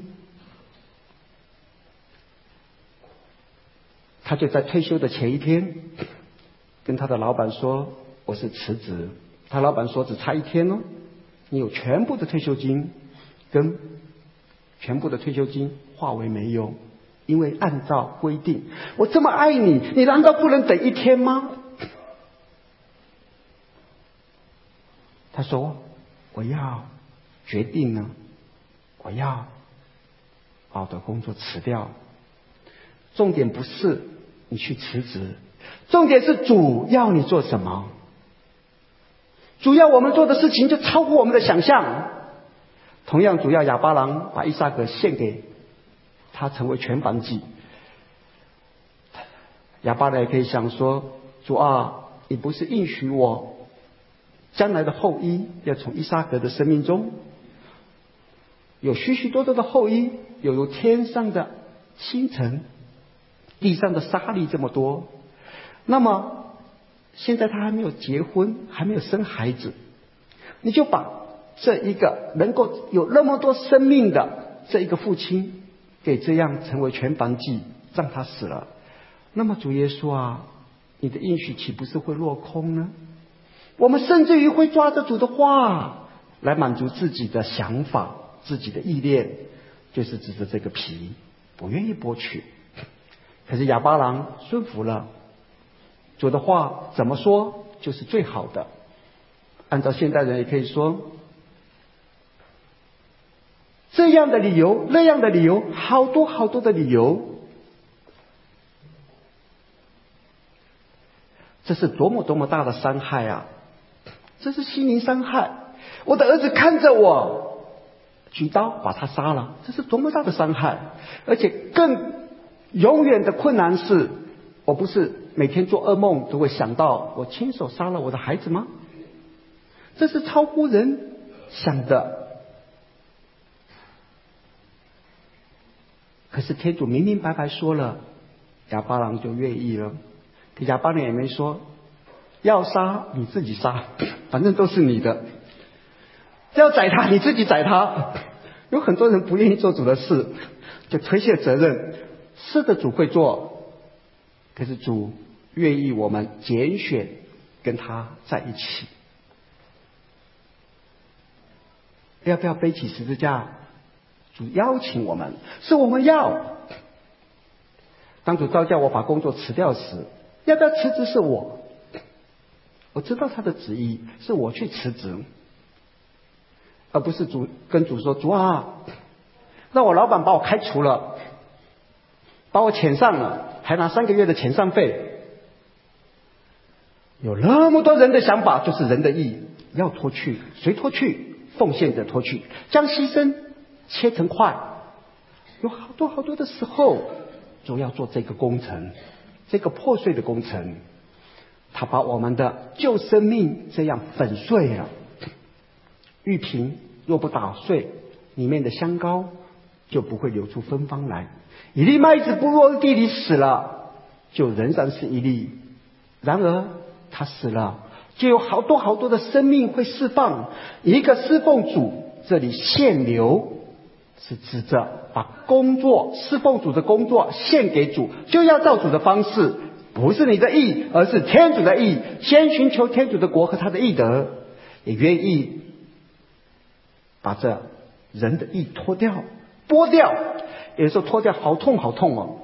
他就在退休的前一天跟他的老板说，我是辞职。他老板说，只差一天哦，你有全部的退休金，跟全部的退休金化为没用，因为按照规定，我这么爱你，你难道不能等一天吗？他说，我要决定呢，我要把我的工作辞掉。重点不是你去辞职，重点是主要你做什么。主要我们做的事情就超乎我们的想象。同样，主要亚巴郎把以撒格献给他，成为全燔祭。亚巴郎也可以想说，主啊，你不是应许我将来的后裔要从以撒格的生命中有许许多多的后裔，有如天上的星辰，地上的沙粒这么多。那么现在他还没有结婚，还没有生孩子，你就把这一个能够有那么多生命的这一个父亲给这样成为全燔祭，让他死了。那么主耶稣啊，你的应许岂不是会落空呢？我们甚至于会抓着主的话来满足自己的想法，自己的意念，就是指着这个皮不愿意剥去。可是亚巴郎顺服了主的话，怎么说就是最好的。按照现代人也可以说，这样的理由那样的理由，好多好多的理由，这是多么多么大的伤害啊！这是心灵伤害。我的儿子看着我举刀把他杀了，这是多么大的伤害！而且更永远的困难是，我不是每天做噩梦都会想到我亲手杀了我的孩子吗？这是超乎人想的。可是天主明明白白说了，亚巴郎就愿意了。可亚巴郎也没说要杀你自己杀，反正都是你的。要宰他你自己宰他。有很多人不愿意做主的事，就推卸责任。是的，主会做，可是主愿意我们拣选跟他在一起。要不要背起十字架？主邀请我们，是我们要。当主召叫我把工作辞掉时，要不要辞职是我。我知道他的旨意，是我去辞职。 而不是主跟主说：“主啊，让我老板把我开除了，把我遣散了，还拿三个月的遣散费。”有那么多人的想法，就是人的义要脱去，谁脱去？奉献者脱去，将牺牲切成块。有好多好多的时候，主要做这个工程，这个破碎的工程，他把我们的旧生命这样粉碎了。玉瓶若不打碎，里面的香膏就不会流出芬芳来。一粒麦子不落地里死了，就仍然是一粒；然而它死了，就有好多好多的生命会释放。一个侍奉主，这里献流是指着把工作侍奉主的工作献给主，就要照主的方式，不是你的义，而是天主的义。先寻求天主的国和他的义德，也愿意把这人的义脱掉、剥掉。有时候脱掉好痛好痛哦，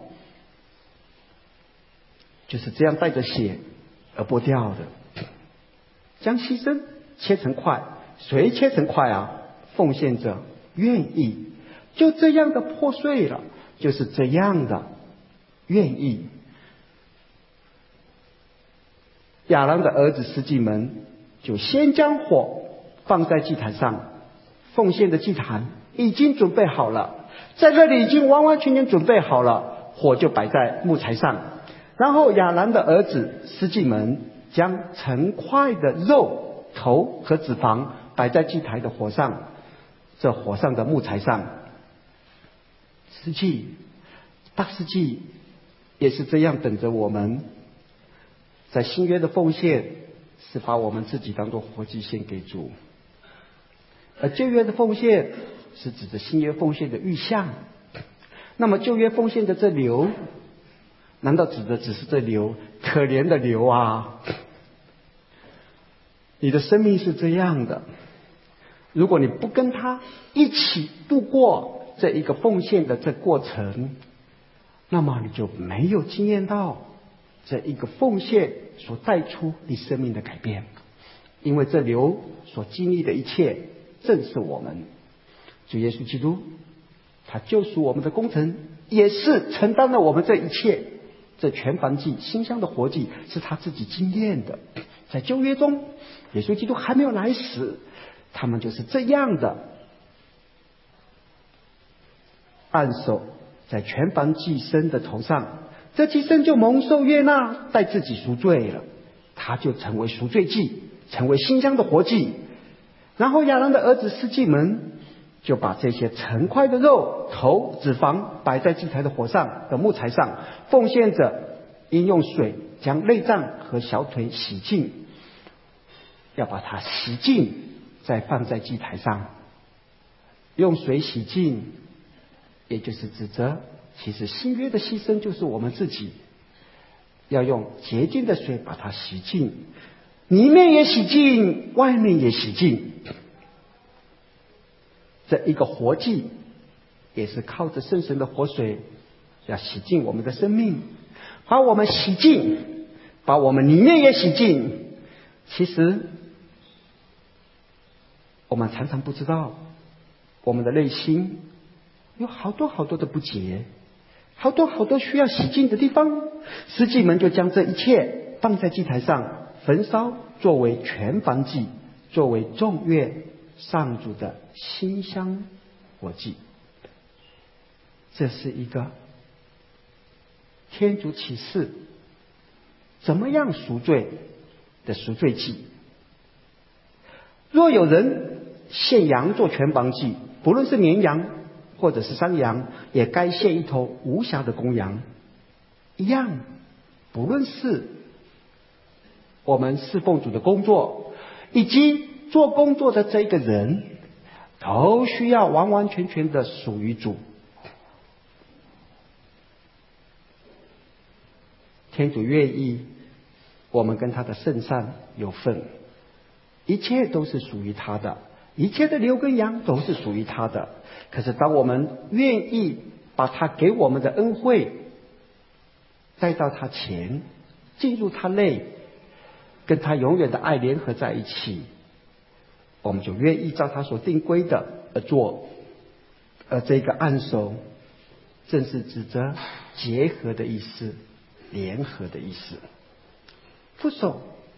就是这样带着血而剥掉的。将牺牲切成块，谁切成块啊？奉献者愿意，就这样的破碎了，就是这样的愿意。亚兰的儿子司祭们就先将火放在祭坛上，奉献的祭坛已经准备好了，在这里已经完完全全准备好了，火就摆在木材上。然后亚兰的儿子司祭们将成块的肉、头和脂肪摆在祭台的火上，这火上的木材上。司祭、大司祭也是这样等着我们。在新约的奉献是把我们自己当作活祭献给主，而旧约的奉献是指着新约奉献的预象。那么旧约奉献的这流，难道指的只是这流？可怜的流啊！你的生命是这样的，如果你不跟他一起度过这一个奉献的这过程，那么你就没有经验到这一个奉献所带出你生命的改变。因为这流所经历的一切正是我们主耶稣基督，他救赎我们的工程也是承担了我们这一切。这全燔祭、馨香的活祭是他自己经验的。在旧约中，耶稣基督还没有来时，他们就是这样的按手在全燔祭牲的头上，这祭牲就蒙受悦纳，带自己赎罪了，他就成为赎罪祭，成为馨香的活祭。然后亚兰的儿子司祭们就把这些成块的肉、头、脂肪摆在祭台的火上的木材上，奉献者应用水将内脏和小腿洗净，要把它洗净，再放在祭台上。用水洗净，也就是指责，其实新约的牺牲就是我们自己，要用洁净的水把它洗净，里面也洗净，外面也洗净。这一个活祭也是靠着圣神的活水，要洗净我们的生命，把我们洗净，把我们里面也洗净。其实我们常常不知道，我们的内心有好多好多的不洁，好多好多需要洗净的地方。司祭们就将这一切放在祭台上焚烧，作为全燔祭，作为众愿上主的馨香活祭。这是一个天主启示怎么样赎罪的赎罪祭。若有人献羊做全燔祭，不论是绵羊或者是山羊，也该献一头无瑕的公羊。一样，不论是我们侍奉主的工作，以及做工作的这一个人，都需要完完全全的属于主。天主愿意我们跟他的圣善有份，一切都是属于他的，一切的牛跟羊都是属于他的。可是当我们愿意把他给我们的恩惠带到他前，进入他内，跟他永远的爱联合在一起， 我们就愿意照他所定规的而做。而这个按手正是指着结合的意思，联合的意思。副手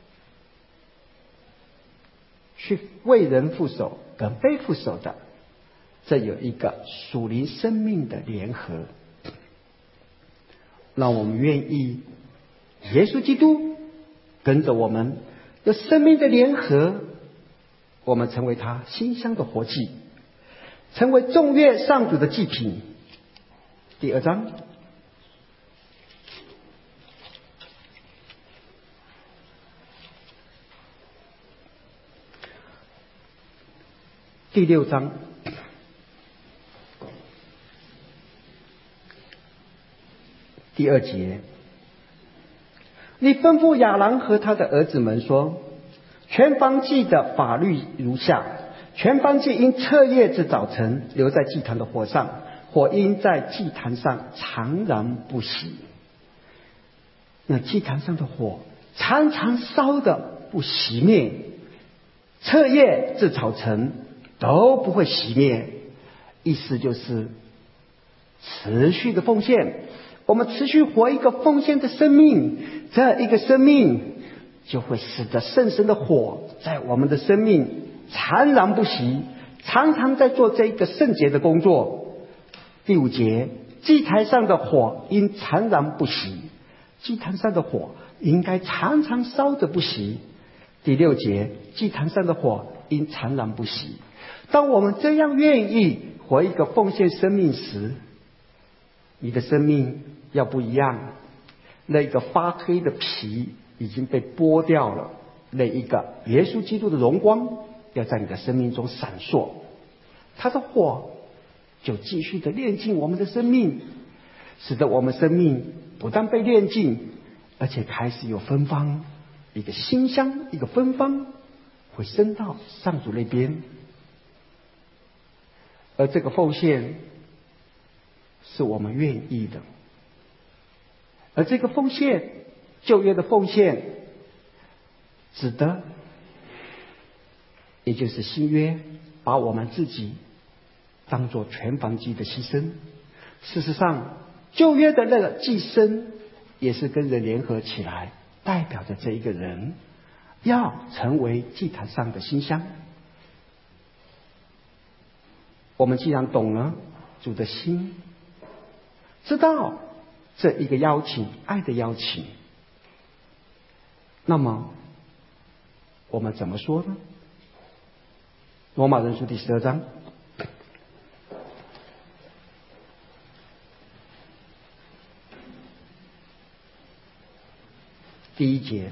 去为人副手跟被副手的，这有一个属灵生命的联合。让我们愿意耶稣基督跟着我们有生命的联合，我们成为他馨香的活祭，成为众乐上主的祭品。第二章第六章第二节，你吩咐亚兰和他的儿子们说，全燔祭的法律如下：全燔祭因彻夜至早晨留在祭坛的火上，火应在祭坛上常然不熄。那祭坛上的火常常烧的不熄灭，彻夜至早晨都不会熄灭。意思就是持续的奉献，我们持续活一个奉献的生命，这一个生命就会使得圣神的火在我们的生命常然不熄，常常在做这一个圣洁的工作。第五节，祭台上的火因常然不熄，祭坛上的火应该常常烧着不熄。第六节，祭坛上的火因常然不熄。当我们这样愿意活一个奉献生命时，你的生命要不一样。那一个发黑的皮已经被剥掉了，那一个耶稣基督的荣光要在你的生命中闪烁，他的火就继续的炼净我们的生命，使得我们生命不但被炼净，而且开始有芬芳，一个馨香，一个芬芳会升到上主那边。而这个奉献是我们愿意的，而这个奉献，旧约的奉献指的也就是新约把我们自己当作全燔祭的牺牲。事实上旧约的那个祭牲也是跟人联合起来，代表着这一个人要成为祭坛上的馨香。我们既然懂了主的心，知道这一个邀请，爱的邀请，那么我们怎么说呢？罗马人书第十二章第一节，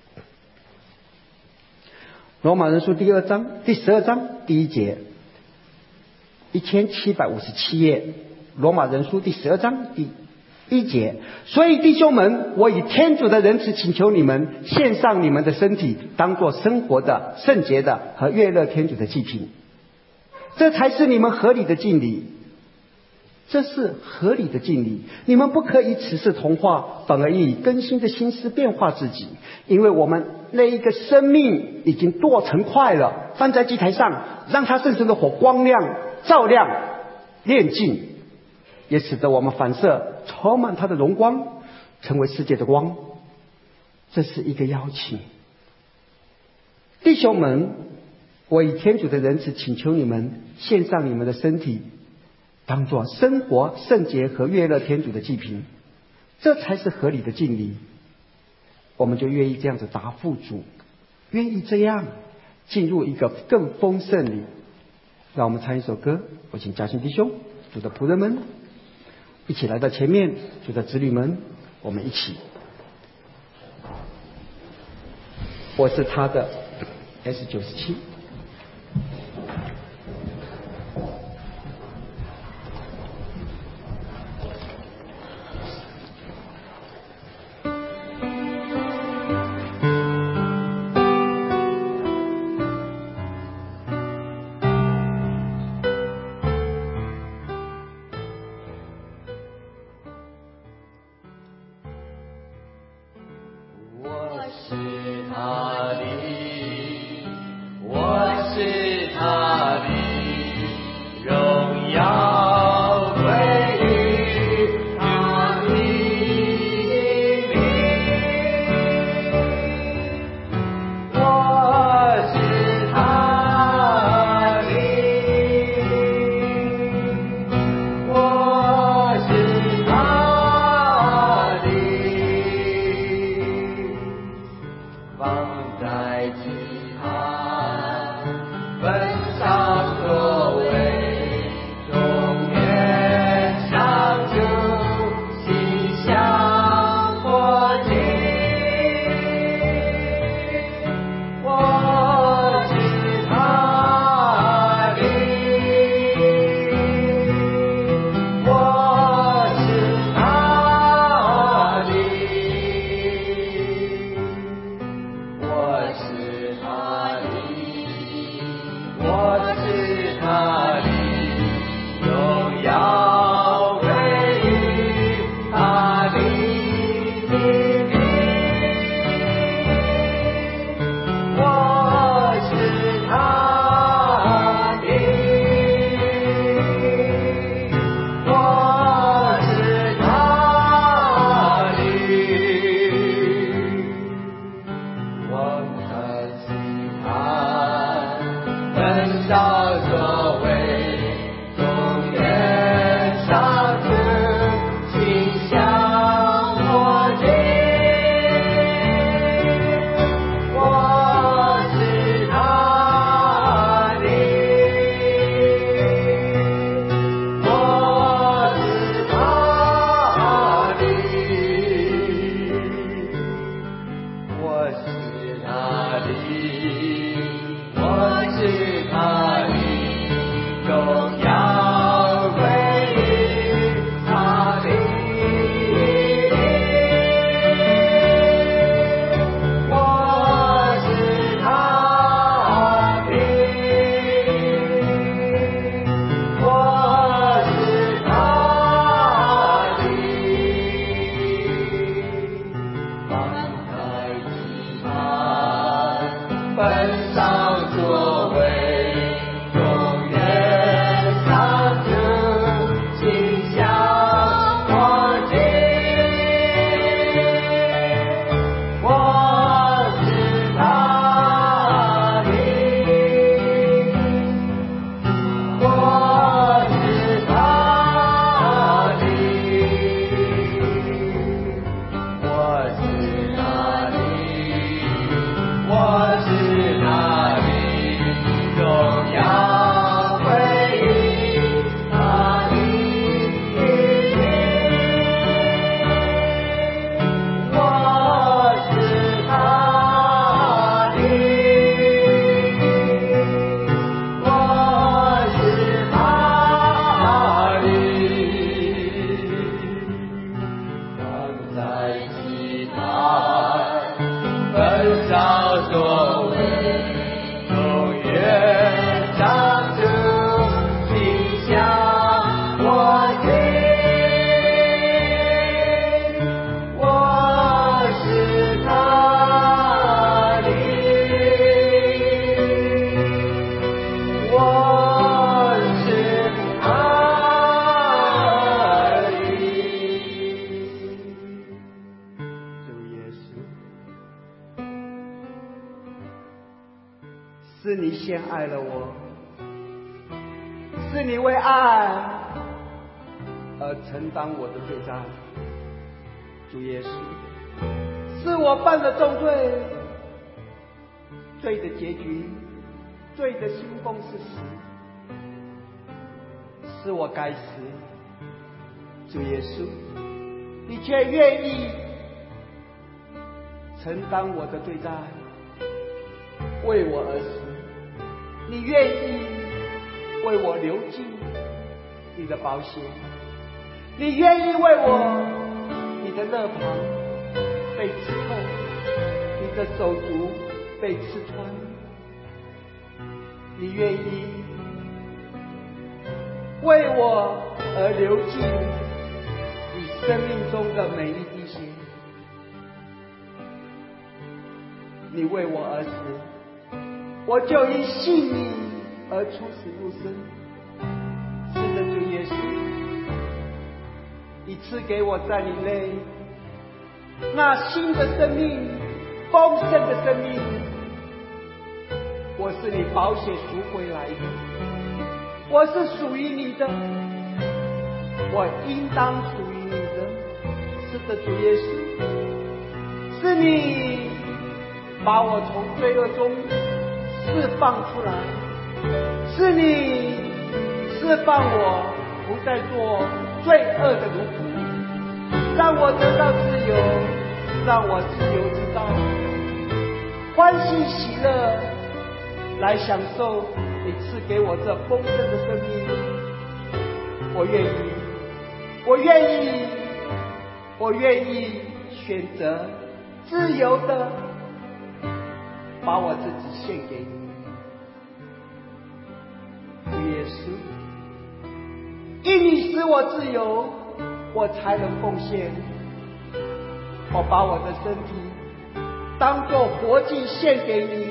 罗马人书第二章第十二章第一节，一千七百五十七页，罗马人书第十二章第一节。所以弟兄们，我以天主的仁慈请求你们，献上你们的身体，当作生活的、圣洁的和悦乐天主的祭品，这才是你们合理的敬礼。这是合理的敬礼。你们不可以此事同化，反而以更新的心思变化自己，因为我们那一个生命已经剁成块了，放在祭台上，让它圣神的火光亮照亮炼净，也使得我们反射充满它的荣光，成为世界的光。这是一个邀请。弟兄们，我以天主的仁慈请求你们，献上你们的身体，当作生活、圣洁和悦乐天主的祭品，这才是合理的敬礼。我们就愿意这样子答复主，愿意这样进入一个更丰盛里。让我们唱一首歌，我请嘉兴弟兄、主的仆人们一起来到前面，主的子女们，我们一起。我是他的 S 九十七。 我是他的，我是你先爱了我，是你为爱而承担我的罪债。主耶稣，是我犯了重罪，罪的结局，罪的薪俸是死，是我该死。主耶稣，你却愿意承担我的罪债，为我而死。你愿意为我流尽你的宝血，你愿意为我你的肋旁被刺透，你的手足被刺穿，你愿意为我而流尽你生命中的每一滴血，你为我而死，我就因信你而出死入生。是的，主耶稣，你赐给我在你内那新的生命，丰盛的生命。我是你宝血赎回来的，我是属于你的，我应当属于你的。是的，主耶稣，是你把我从罪恶中释放出来，是你释放我不再做罪恶的奴仆，让我得到自由，让我自由之道，欢喜喜乐来享受你赐给我这丰盛的生命。我愿意，我愿意，我愿意选择自由的把我自己献给你。主耶稣，因你使我自由，我才能奉献。我把我的身体当作活祭献给你，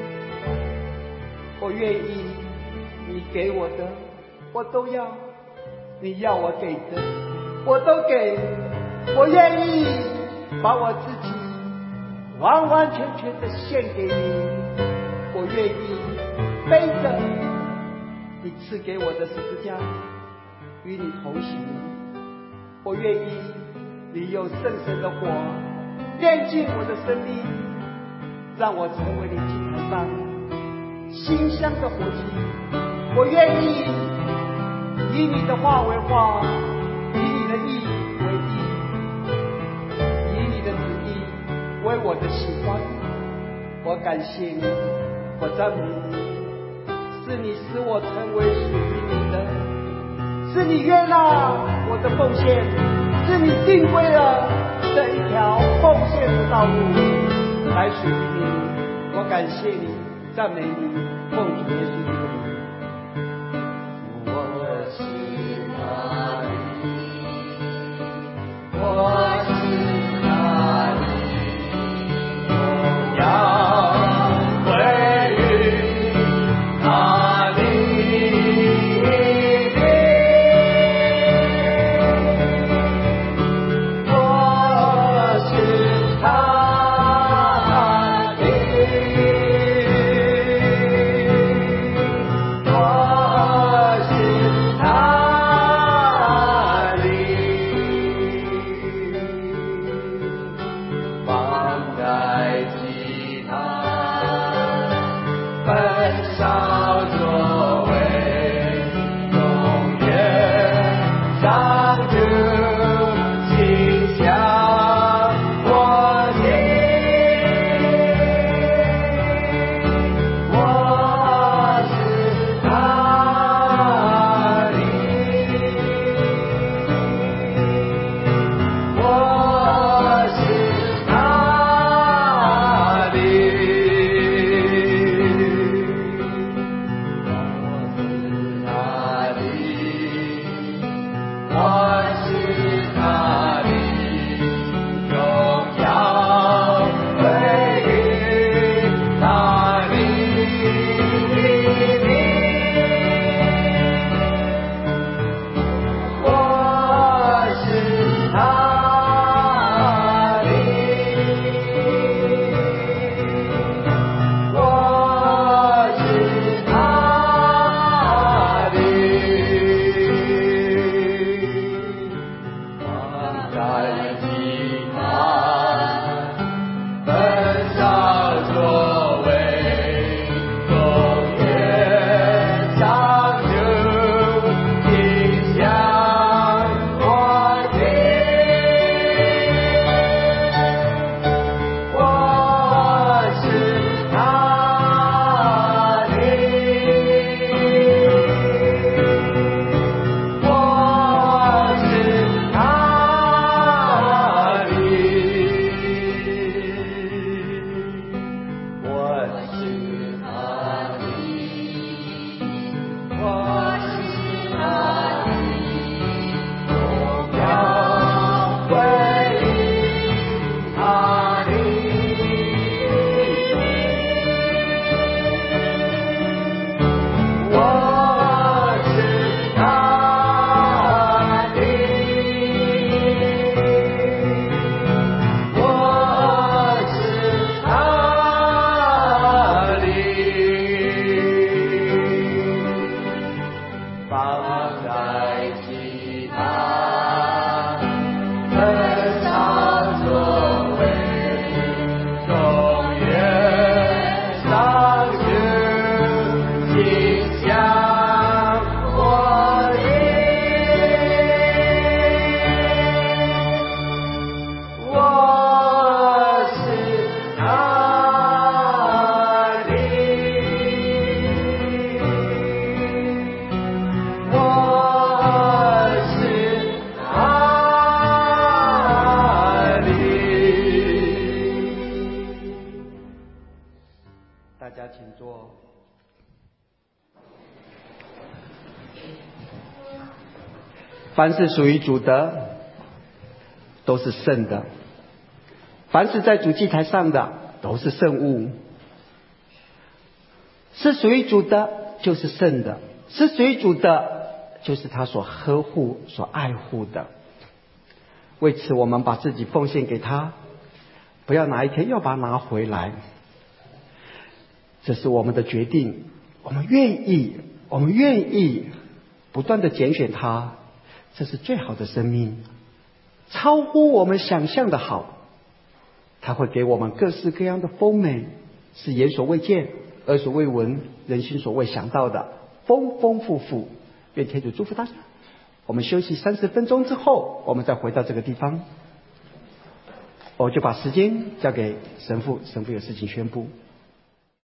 我愿意，你给我的我都要，你要我给的我都给。我愿意把我自己完完全全的献给你，我愿意背着你赐给我的十字架与你同行。我愿意你用圣神的火炼净我的生命，让我成为你祭坛上馨香的火祭。我愿意以你的话为话，以你的意为意，以你的旨意为我的喜欢。我感谢你，我赞美你，是你使我成为属于你的，是你悦纳我的奉献，是你定规了这一条奉献的道路来属于你。我感谢你，赞美你，奉主耶稣基督的名。我是哪里？我是哪里？荣耀归于哪里？我是他的。 凡是属于主的，都是圣的；凡是在主祭台上的，都是圣物。是属于主的，就是圣的；是属于主的，就是他所呵护、所爱护的。为此，我们把自己奉献给他，不要哪一天又把它拿回来。这是我们的决定，我们愿意，我们愿意不断的拣选他。这是最好的生命，超乎我们想象的好。他会给我们各式各样的丰美，是眼所未见、耳所未闻、人心所未想到的，丰丰富富。愿天主祝福大家。我们休息三十分钟之后，我们再回到这个地方。我就把时间交给神父，神父有事情宣布。